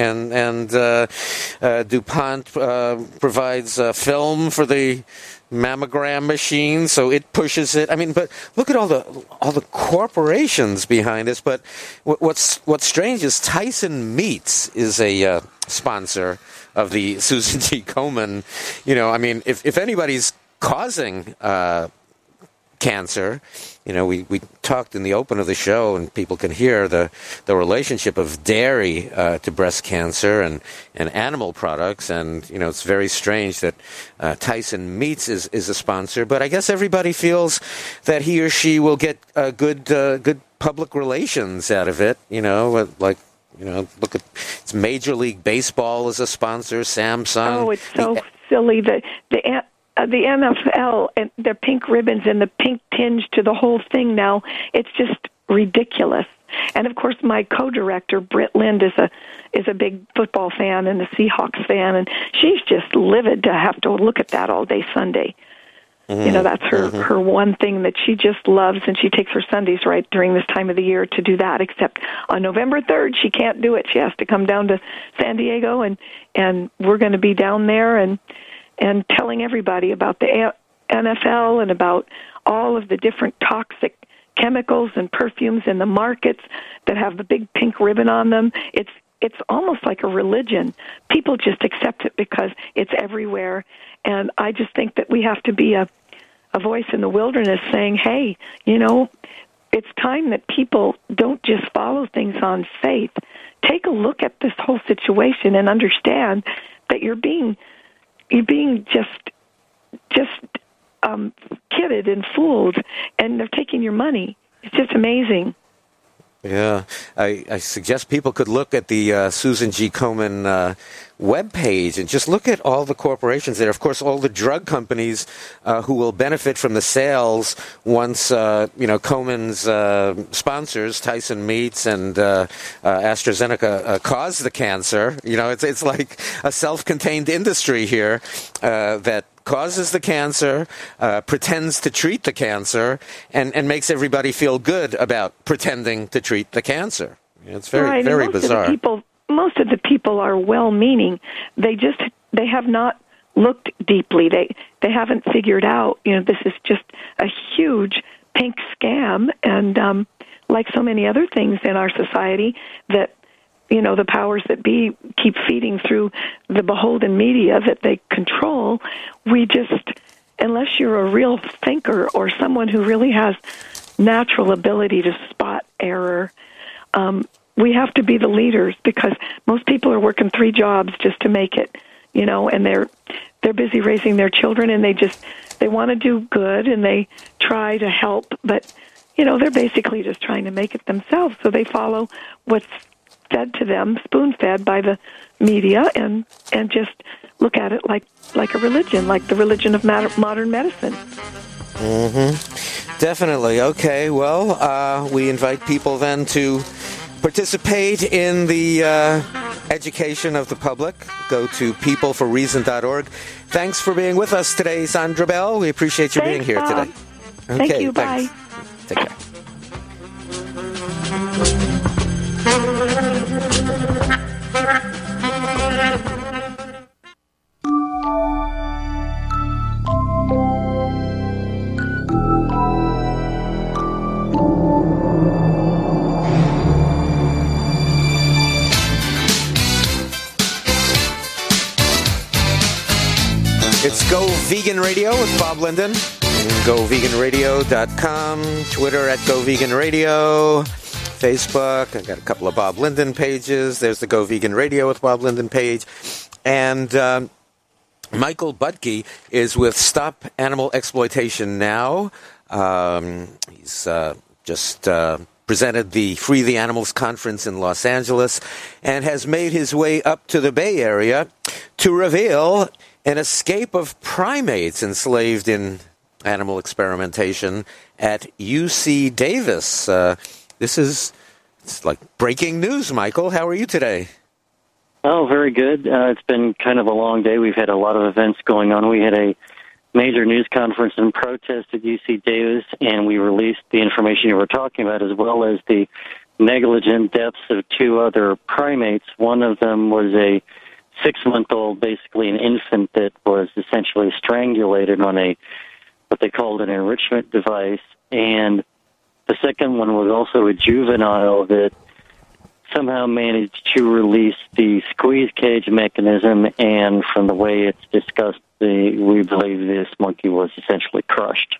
And DuPont provides film for the mammogram machine, so it pushes it. I mean, but look at all the corporations behind this. But what's strange is Tyson Meats is a sponsor of the Susan G. Komen. I mean, if anybody's causing cancer, we talked in the open of the show, and people can hear the relationship of dairy to breast cancer and animal products, and it's very strange that Tyson Meats is a sponsor, but I guess everybody feels that he or she will get good public relations out of it, look at it's Major League Baseball as a sponsor, Samsung. Oh, it's so silly. The NFL and their pink ribbons and the pink tinge to the whole thing now, it's just ridiculous. And of course, my co-director Britt Lind is a big football fan and a Seahawks fan, and she's just livid to have to look at that all day Sunday. Mm-hmm. That's her one thing that she just loves, and she takes her Sundays right during this time of the year to do that, except on November 3rd, she can't do it. She has to come down to San Diego, and we're going to be down there and telling everybody about the NFL and about all of the different toxic chemicals and perfumes in the markets that have the big pink ribbon on them. It's almost like a religion. People just accept it because it's everywhere. And I just think that we have to be a voice in the wilderness saying, hey, it's time that people don't just follow things on faith. Take a look at this whole situation and understand that you're being just kidded and fooled, and they're taking your money. It's just amazing. Yeah, I suggest people could look at the Susan G. Komen webpage and just look at all the corporations there. Of course, all the drug companies who will benefit from the sales once Komen's sponsors, Tyson Meats and AstraZeneca, cause the cancer. It's like a self-contained industry here that causes the cancer, pretends to treat the cancer, and makes everybody feel good about pretending to treat the cancer. It's very, very bizarre. Most of the people are well-meaning. They have not looked deeply. They haven't figured out, this is just a huge pink scam, and like so many other things in our society that the powers that be keep feeding through the beholden media that they control, unless you're a real thinker or someone who really has natural ability to spot error, we have to be the leaders, because most people are working 3 jobs just to make it, and they're busy raising their children, and they want to do good, and they try to help, but, they're basically just trying to make it themselves, so they follow what's fed to them, spoon-fed by the media, and just look at it like a religion, like the religion of modern medicine. Mm-hmm. Definitely. Okay, well, we invite people then to participate in the education of the public. Go to peopleforreason.org. Thanks for being with us today, Sandra Bell. We appreciate you being here Bob. today. Okay, thank you. Thanks. Bye. Take care. Go Vegan Radio with Bob Linden. GoVeganRadio.com, Twitter at Go Vegan Radio, Facebook. I've got a couple of Bob Linden pages. There's the Go Vegan Radio with Bob Linden page. And Michael Budke is with Stop Animal Exploitation Now. He's just presented the Free the Animals conference in Los Angeles and has made his way up to the Bay Area to reveal an escape of primates enslaved in animal experimentation at UC Davis. It's like breaking news, Michael. How are you today? Oh, very good. It's been kind of a long day. We've had a lot of events going on. We had a major news conference and protest at UC Davis, and we released the information you were talking about, as well as the negligent deaths of two other primates. One of them was a 6-month-old, basically an infant that was essentially strangulated on what they called an enrichment device, and the second one was also a juvenile that somehow managed to release the squeeze cage mechanism, and from the way it's discussed, we believe this monkey was essentially crushed.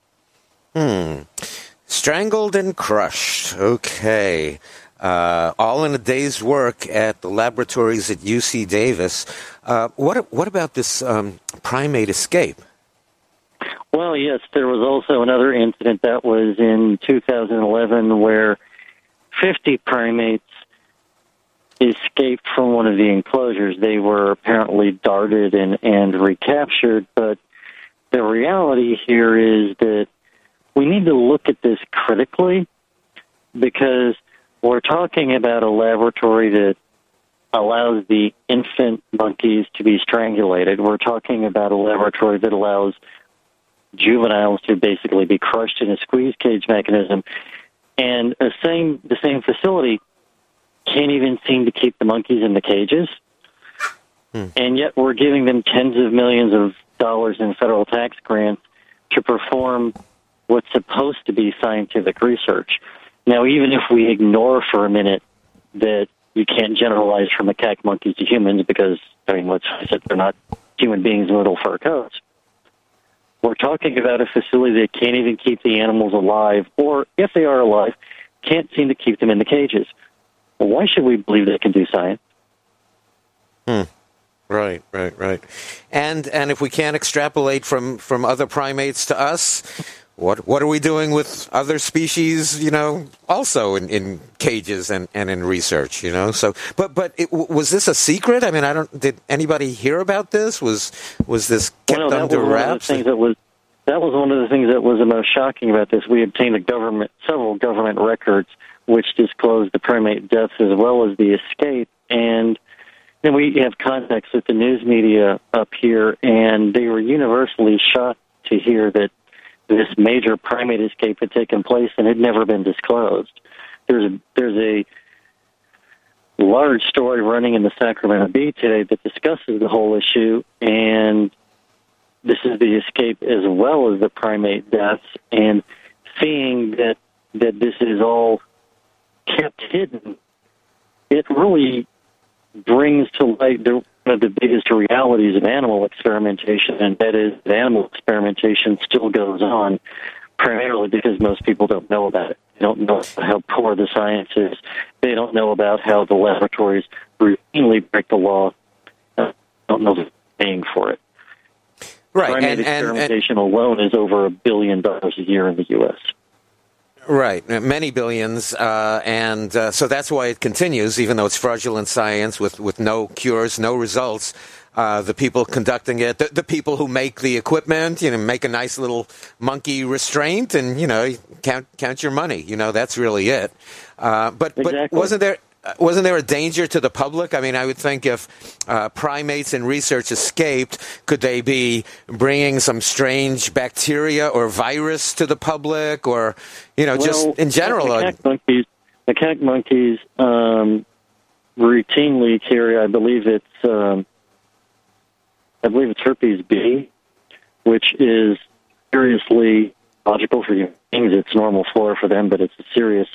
Strangled and crushed. Okay. All in a day's work at the laboratories at UC Davis. What about this primate escape? Well, yes, there was also another incident that was in 2011 where 50 primates escaped from one of the enclosures. They were apparently darted and recaptured, but the reality here is that we need to look at this critically, because we're talking about a laboratory that allows the infant monkeys to be strangulated. We're talking about a laboratory that allows juveniles to basically be crushed in a squeeze cage mechanism. And the same facility can't even seem to keep the monkeys in the cages. And yet we're giving them tens of millions of dollars in federal tax grants to perform what's supposed to be scientific research. Now, even if we ignore for a minute that you can't generalize from macaque monkeys to humans, because, I mean, let's face it, they're not human beings in little fur coats. We're talking about a facility that can't even keep the animals alive, or if they are alive, can't seem to keep them in the cages. Well, why should we believe they can do science? Right. And if we can't extrapolate from other primates to us, what are we doing with other species, also in cages and in research, So, but was this a secret? I mean, did anybody hear about this? Was this kept under wraps? That was one of the things that was the most shocking about this. We obtained several government records which disclosed the primate deaths as well as the escape, and then we have contacts with the news media up here, and they were universally shocked to hear that this major primate escape had taken place and had never been disclosed. There's a large story running in the Sacramento Bee today that discusses the whole issue, and this is the escape as well as the primate deaths, and seeing that this is all kept hidden, it really brings to light one of the biggest realities of animal experimentation, and that is that animal experimentation still goes on, primarily because most people don't know about it. They don't know how poor the science is. They don't know about how the laboratories routinely break the law. They don't know they're paying for it. Right. Primate experimentation alone is over $1 billion a year in the U.S. Right, many billions, so that's why it continues, even though it's fraudulent science with no cures, no results. The people conducting it, the people who make the equipment, make a nice little monkey restraint, and count your money. That's really it. But exactly. Wasn't there a danger to the public? I mean, I would think if primates in research escaped, could they be bringing some strange bacteria or virus to the public, or just in general? Macaque monkeys routinely carry, I believe it's herpes B, which is seriously logical for humans. It's normal flora for them, but it's a serious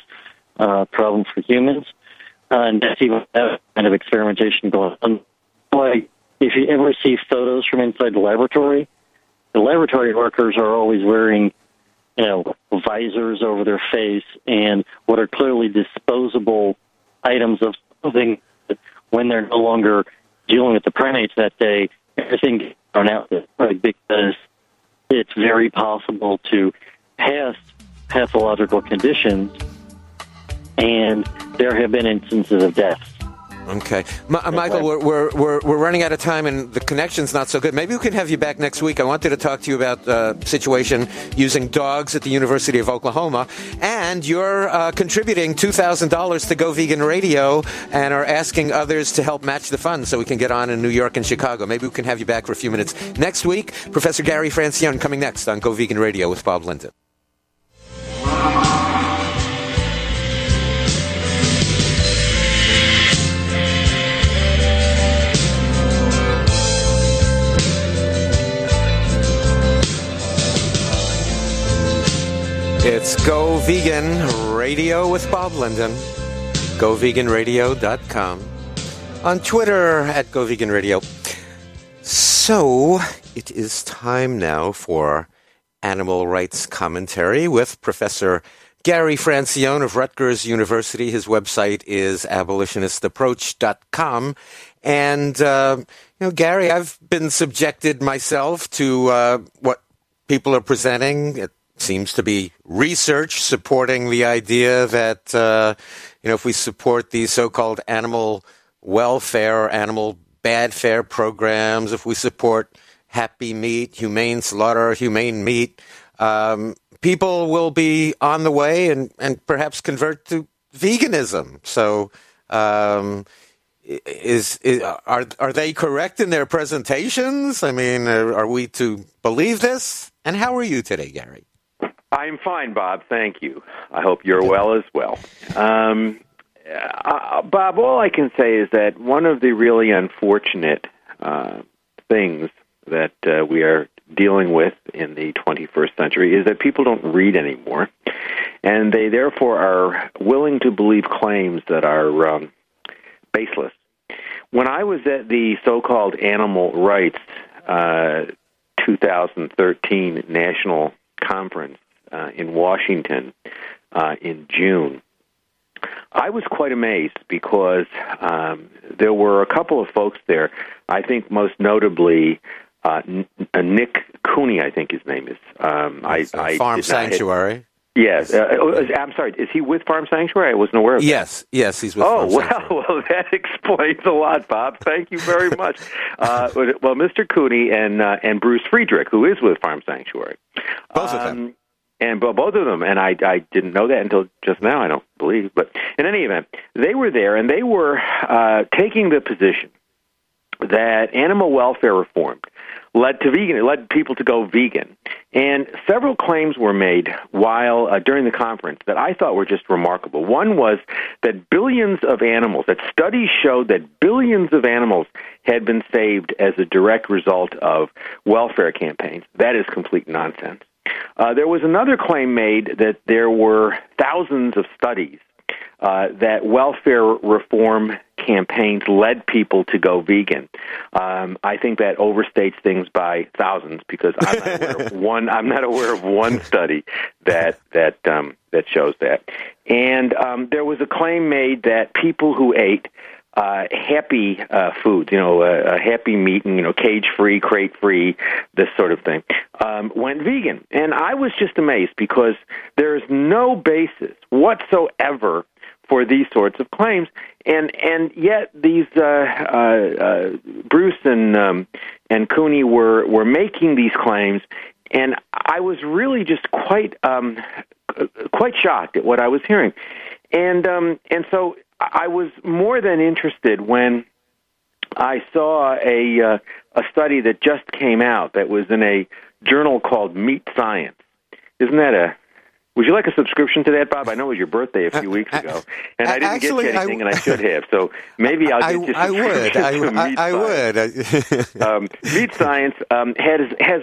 problem for humans. And that's even that kind of experimentation going on. Why if you ever see photos from inside the laboratory workers are always wearing, visors over their face and what are clearly disposable items of clothing. When they're no longer dealing with the primates that day, everything gets thrown out there, right? Because it's very possible to pass pathological conditions, and there have been instances of deaths. Okay. Michael, we're running out of time, and the connection's not so good. Maybe we can have you back next week. I wanted to talk to you about the situation using dogs at the University of Oklahoma, and you're contributing $2,000 to Go Vegan Radio and are asking others to help match the funds so we can get on in New York and Chicago. Maybe we can have you back for a few minutes next week. Professor Gary Francione coming next on Go Vegan Radio with Bob Linton. It's Go Vegan Radio with Bob Linden. GoVeganRadio.com. On Twitter at Go Vegan Radio. So, it is time now for Animal Rights Commentary with Professor Gary Francione of Rutgers University. His website is abolitionistapproach.com. And, Gary, I've been subjected myself to what people are presenting. It seems to be research supporting the idea that, if we support these so-called animal welfare or animal bad fare programs, if we support happy meat, humane slaughter, humane meat, people will be on the way and perhaps convert to veganism. So, are they correct in their presentations? I mean, are we to believe this? And how are you today, Gary? I'm fine, Bob. Thank you. I hope you're well as well. Bob, all I can say is that one of the really unfortunate things that we are dealing with in the 21st century is that people don't read anymore, and they therefore are willing to believe claims that are baseless. When I was at the so-called Animal Rights 2013 National Conference in Washington in June, I was quite amazed because there were a couple of folks there. I think most notably Nick Cooney, I think his name is. Farm Sanctuary. Yes. I'm sorry. Is he with Farm Sanctuary? I wasn't aware of that. Yes, he's with Farm Sanctuary. Well, that explains a lot, Bob. Thank you very much. Well, Mr. Cooney and Bruce Friedrich, who is with Farm Sanctuary. Both of them. And both of them, and I didn't know that until just now, I don't believe. But in any event, they were there, and they were taking the position that animal welfare reform led people to go vegan. And several claims were made during the conference that I thought were just remarkable. One was that billions of animals, that studies showed that billions of animals had been saved as a direct result of welfare campaigns. That is complete nonsense. There was another claim made that there were thousands of studies that welfare reform campaigns led people to go vegan. I think that overstates things by thousands because I'm not aware of one study that shows that. And there was a claim made that people who ate happy foods, happy meat and, cage-free, crate-free, this sort of thing, went vegan. And I was just amazed because there is no basis whatsoever for these sorts of claims. And yet these Bruce and Cooney were making these claims, and I was really just quite shocked at what I was hearing. And so I was more than interested when I saw a study that just came out that was in a journal called Meat Science. Would you like a subscription to that, Bob? I know it was your birthday a few weeks ago, and I didn't get you anything, and I should have. So maybe I'll get you subscription to Meat Science. I would. Meat Science has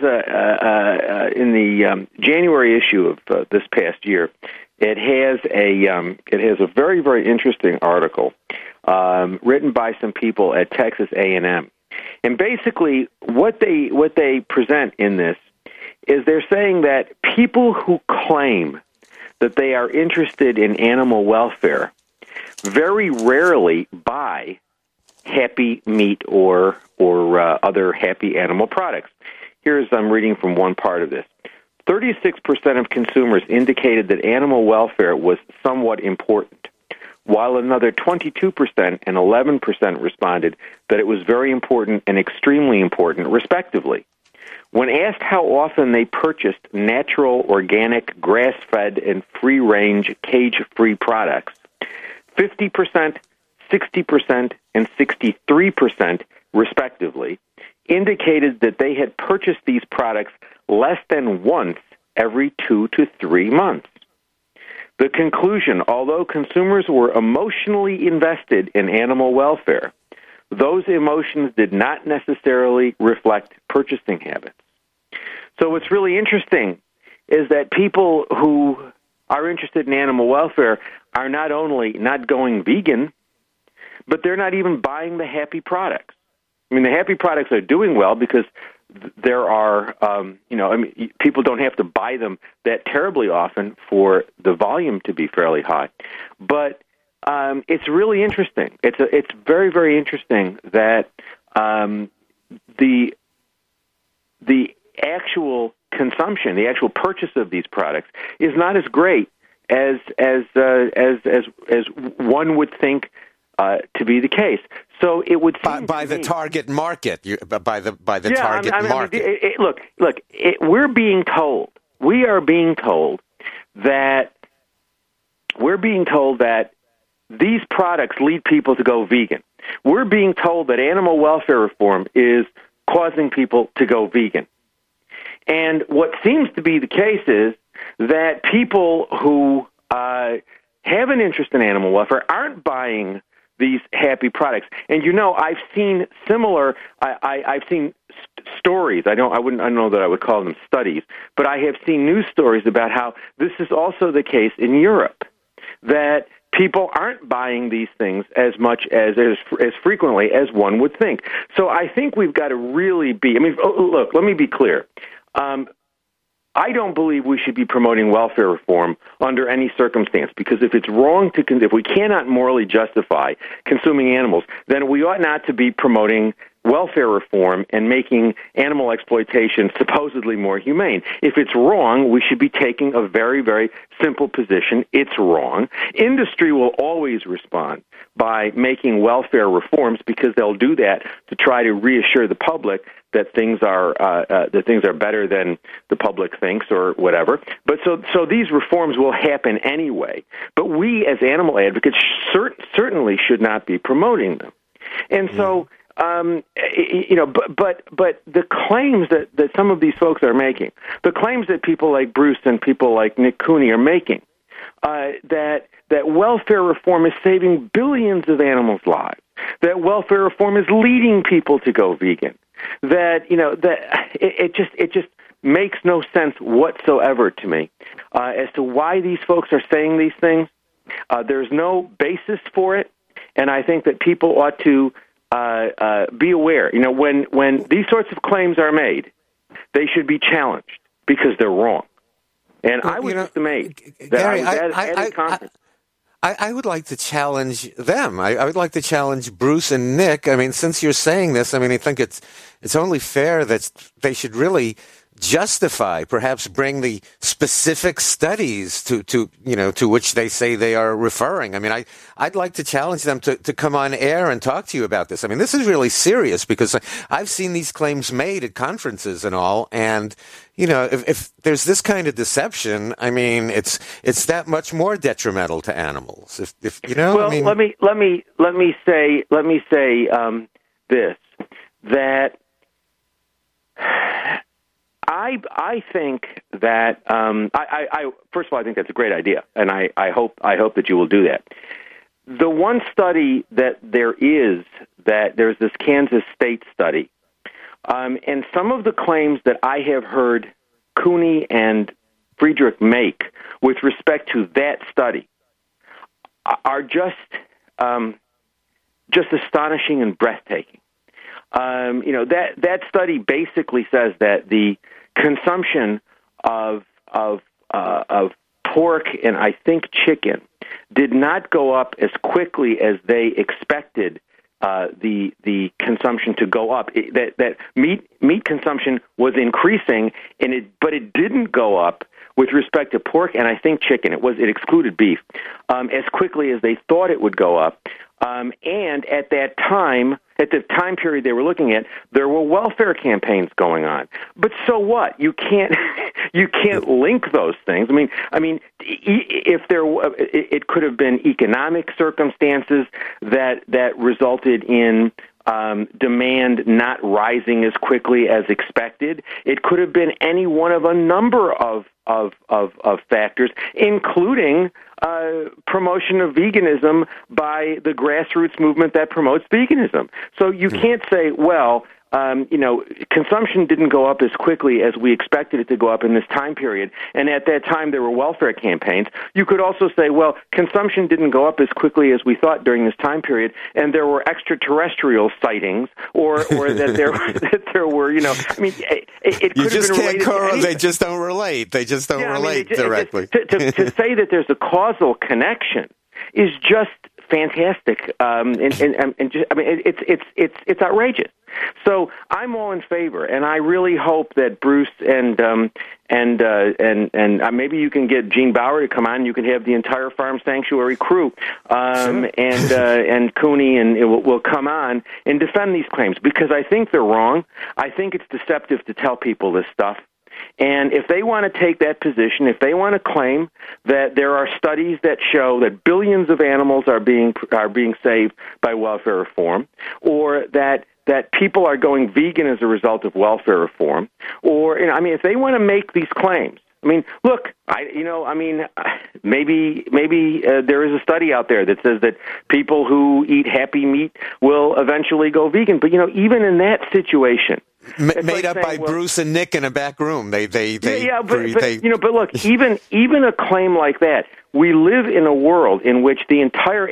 in the January issue of this past year. It has a very, very interesting article written by some people at Texas A&M, And basically, what they present in this is they're saying that people who claim that they are interested in animal welfare very rarely buy happy meat or other happy animal products. I'm reading from one part of this. 36% of consumers indicated that animal welfare was somewhat important, while another 22% and 11% responded that it was very important and extremely important, respectively. When asked how often they purchased natural, organic, grass-fed, and free-range, cage-free products, 50%, 60%, and 63%, respectively, indicated that they had purchased these products less than once every 2 to 3 months. The conclusion, although consumers were emotionally invested in animal welfare, those emotions did not necessarily reflect purchasing habits. So what's really interesting is that people who are interested in animal welfare are not only not going vegan, but they're not even buying the happy products. I mean, the happy products are doing well because there are, people don't have to buy them that terribly often for the volume to be fairly high. But it's really interesting. It's very, very interesting that the actual consumption, the actual purchase of these products, is not as great as one would think to be the case. So it would seem by the target market, by the target market. Look, we are being told that these products lead people to go vegan. We're being told that animal welfare reform is causing people to go vegan. And what seems to be the case is that people who have an interest in animal welfare aren't buying these happy products. And I've seen similar. I've seen stories. I don't know that I would call them studies, but I have seen news stories about how this is also the case in Europe, that people aren't buying these things as much as frequently as one would think. So I think we've got to really be. I mean, look. Let me be clear. I don't believe we should be promoting welfare reform under any circumstance, because if it's wrong if we cannot morally justify consuming animals, then we ought not to be promoting welfare reform and making animal exploitation supposedly more humane. If it's wrong, we should be taking a very, very simple position. It's wrong. Industry will always respond by making welfare reforms, because they'll do that to try to reassure the public that things are better than the public thinks or whatever. But so these reforms will happen anyway. But we, as animal advocates, certainly should not be promoting them. And so, but the claims that some of these folks are making, the claims that people like Bruce and people like Nick Cooney are making, that welfare reform is saving billions of animals' lives, that welfare reform is leading people to go vegan, that it just makes no sense whatsoever to me as to why these folks are saying these things. There's no basis for it, and I think that people ought to be aware. When these sorts of claims are made, they should be challenged because they're wrong. And I was just amazed that Gary, I was at a conference. I would like to challenge them. I would like to challenge Bruce and Nick. I mean, since you're saying this, I mean, I think it's only fair that they should really justify, perhaps bring the specific studies to which they say they are referring. I mean, I'd like to challenge them to come on air and talk to you about this. I mean, this is really serious, because I've seen these claims made at conferences and all, and if there's this kind of deception, I mean, it's that much more detrimental to animals. Well, I mean, let me say this, that I think that I first of all, I think that's a great idea, and I hope that you will do that. The one study that there's this Kansas State study, and some of the claims that I have heard Cooney and Friedrich make with respect to that study are just astonishing and breathtaking. that study basically says that the consumption of pork and I think chicken did not go up as quickly as they expected the consumption to go up. That meat consumption was increasing, but it didn't go up with respect to pork and I think chicken. It excluded beef as quickly as they thought it would go up. And at that time, at the time period they were looking at, there were welfare campaigns going on. But so what? You can't link those things. I mean, if it could have been economic circumstances that resulted in demand not rising as quickly as expected. It could have been any one of a number of factors, including promotion of veganism by the grassroots movement that promotes veganism. So you can't say, well, consumption didn't go up as quickly as we expected it to go up in this time period, and at that time there were welfare campaigns. You could also say, well, consumption didn't go up as quickly as we thought during this time period, and there were extraterrestrial sightings, or that there were, it could you just have been can't correlate. They just don't relate. They just don't relate directly. To say that there's a causal connection is just fantastic, it's outrageous. So I'm all in favor, and I really hope that Bruce and maybe you can get Gene Bauer to come on. You can have the entire Farm Sanctuary crew, and Cooney will come on and defend these claims, because I think they're wrong. I think it's deceptive to tell people this stuff. And if they want to take that position, if they want to claim that there are studies that show that billions of animals are being saved by welfare reform, or that people are going vegan as a result of welfare reform, or if they want to make these claims, look, maybe there is a study out there that says that people who eat happy meat will eventually go vegan. But even in that situation, made up by Bruce and Nick in a back room, but look, even a claim like that, we live in a world in which the entire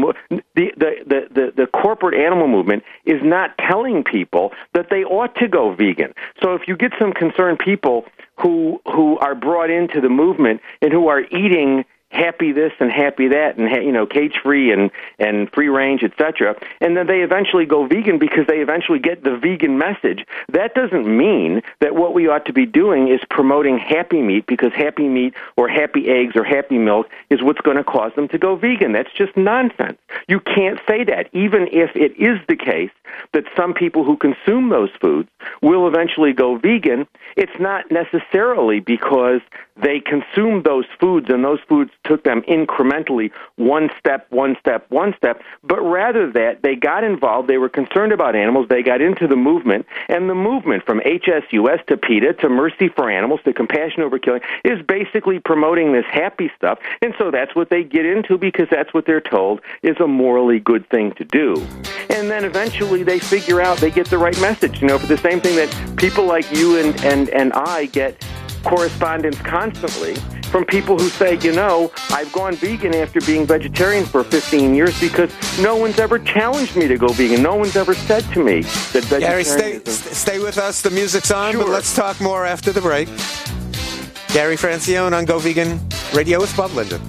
the corporate animal movement is not telling people that they ought to go vegan. So if you get some concerned people who are brought into the movement and who are eating happy this and happy that, and cage-free and free-range, etc., and then they eventually go vegan because they eventually get the vegan message, that doesn't mean that what we ought to be doing is promoting happy meat, because happy meat or happy eggs or happy milk is what's going to cause them to go vegan. That's just nonsense. You can't say that, even if it is the case that some people who consume those foods will eventually go vegan. It's not necessarily because they consumed those foods and those foods took them incrementally one step, but rather that they got involved, they were concerned about animals, they got into the movement, and the movement from HSUS to PETA to Mercy for Animals to Compassion Over Killing is basically promoting this happy stuff, and so that's what they get into because that's what they're told is a morally good thing to do. And then eventually they figure out, they get the right message, for the same thing that people like you and I get correspondence constantly from people who say, I've gone vegan after being vegetarian for 15 years because no one's ever challenged me to go vegan. No one's ever said to me that vegetarianism... Gary, stay with us. The music's on, Sure. But let's talk more after the break. Gary Francione on Go Vegan Radio with Bob Linden.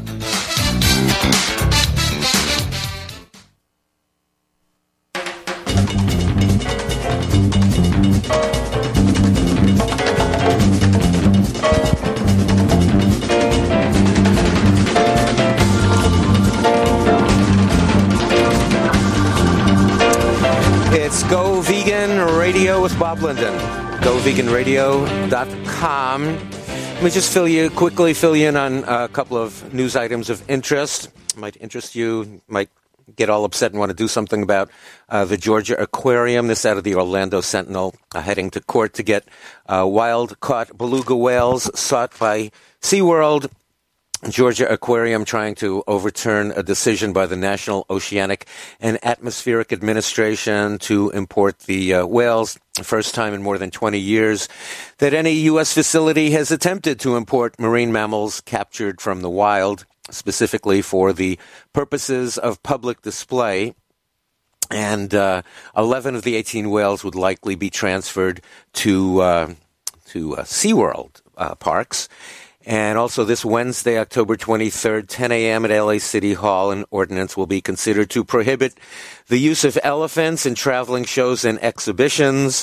It's Go Vegan Radio with Bob Linden. GoVeganRadio.com. Let me just quickly fill you in on a couple of news items of interest. Might interest you, might get all upset and want to do something about the Georgia Aquarium. This out of the Orlando Sentinel, heading to court to get wild-caught beluga whales sought by SeaWorld. Georgia Aquarium trying to overturn a decision by the National Oceanic and Atmospheric Administration to import the whales. First time in more than 20 years that any U.S. facility has attempted to import marine mammals captured from the wild, specifically for the purposes of public display. And 11 of the 18 whales would likely be transferred to SeaWorld parks. And also this Wednesday, October 23rd, 10 a.m. at LA City Hall, an ordinance will be considered to prohibit the use of elephants in traveling shows and exhibitions,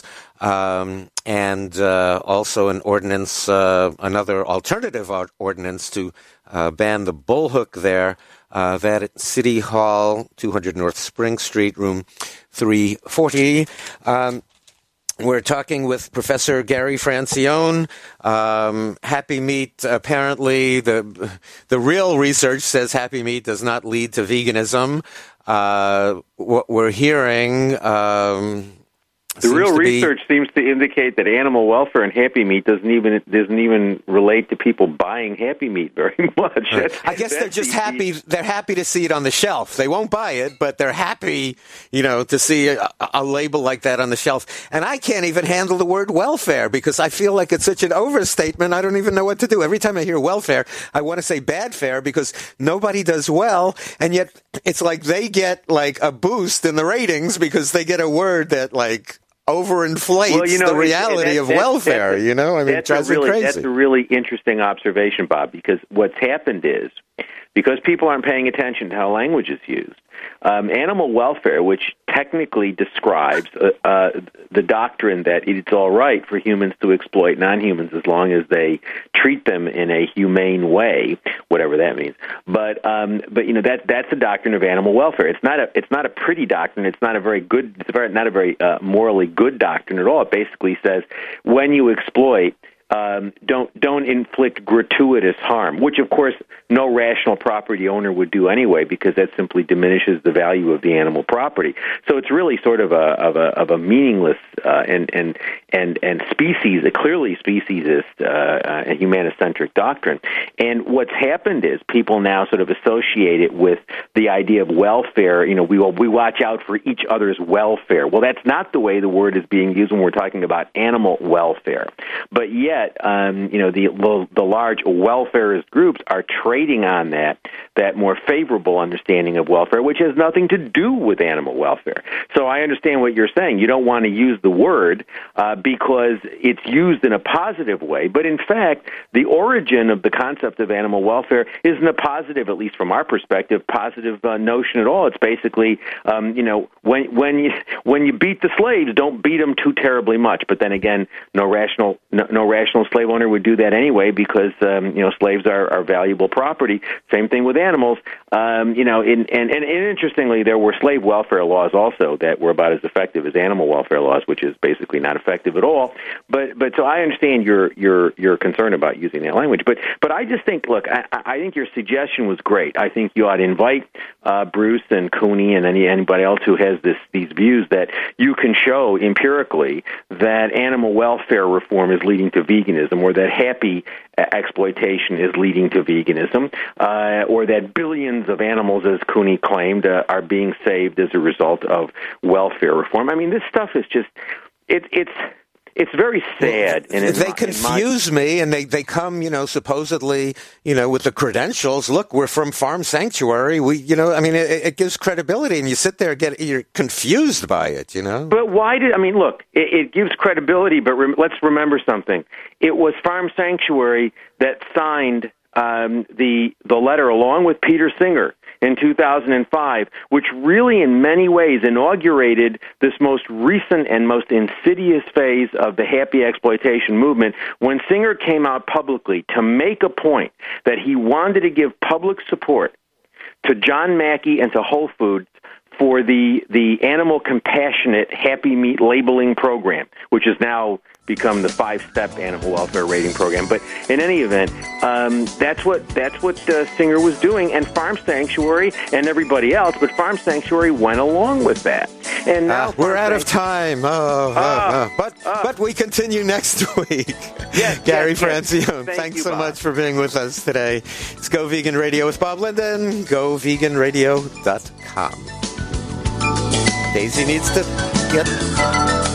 and also an ordinance, another alternative ordinance to ban the bullhook there. That at City Hall, 200 North Spring Street, room 340. We're talking with Professor Gary Francione. Happy meat, apparently, the real research says happy meat does not lead to veganism. What we're hearing... The real research seems to indicate that animal welfare and Happy Meat doesn't even relate to people buying Happy Meat very much. I guess they're just happy. They're happy to see it on the shelf. They won't buy it, but they're happy, to see a label like that on the shelf. And I can't even handle the word welfare because I feel like it's such an overstatement. I don't even know what to do. Every time I hear welfare, I want to say bad fare because nobody does well, and yet it's like they get like a boost in the ratings because they get a word that like overinflates the reality of welfare, it drives me crazy. That's a really interesting observation, Bob, because what's happened is, because people aren't paying attention to how language is used, animal welfare, which technically describes the doctrine that it's all right for humans to exploit non-humans as long as they treat them in a humane way, whatever that means. But that's the doctrine of animal welfare. It's not a pretty doctrine. It's not a very good. It's not a very morally good doctrine at all. It basically says when you exploit, don't inflict gratuitous harm, which of course no rational property owner would do anyway, because that simply diminishes the value of the animal property. So it's really sort of a meaningless and a clearly speciesist humanocentric doctrine. And what's happened is people now sort of associate it with the idea of welfare. We watch out for each other's welfare. Well, that's not the way the word is being used when we're talking about animal welfare. But yet, the large welfarist groups are trading on that more favorable understanding of welfare, which has nothing to do with animal welfare. So I understand what you're saying. You don't want to use the word because it's used in a positive way. But in fact, the origin of the concept of animal welfare isn't a positive, at least from our perspective, positive notion at all. It's basically, when you beat the slaves, don't beat them too terribly much. But then again, no rational slave owner would do that anyway because slaves are valuable property. Same thing with animals. And interestingly, there were slave welfare laws also that were about as effective as animal welfare laws, which is basically not effective at all. But so I understand your concern about using that language. But I just think, look, I think your suggestion was great. I think you ought to invite Bruce and Cooney and anybody else who has these views that you can show empirically that animal welfare reform is leading to veganism, or that happy exploitation is leading to veganism, or that billions of animals, as Cooney claimed, are being saved as a result of welfare reform. I mean, this stuff is just it's very sad. And they confuse me, and they come, supposedly, with the credentials. Look, we're from Farm Sanctuary. It gives credibility, and you sit there you're confused by it, But why look, it gives credibility, but let's remember something. It was Farm Sanctuary that signed the letter along with Peter Singer in 2005, which really in many ways inaugurated this most recent and most insidious phase of the happy exploitation movement, when Singer came out publicly to make a point that he wanted to give public support to John Mackey and to Whole Foods for the animal compassionate Happy Meat labeling program, which has now become the 5-step animal welfare rating program. But in any event, that's what Singer was doing, and Farm Sanctuary and everybody else, but Farm Sanctuary went along with that. And now we're out of time. But we continue next week. Yes, Gary Francione, thanks so much for being with us today. It's Go Vegan Radio with Bob Linden. GoVeganRadio.com. Daisy needs to get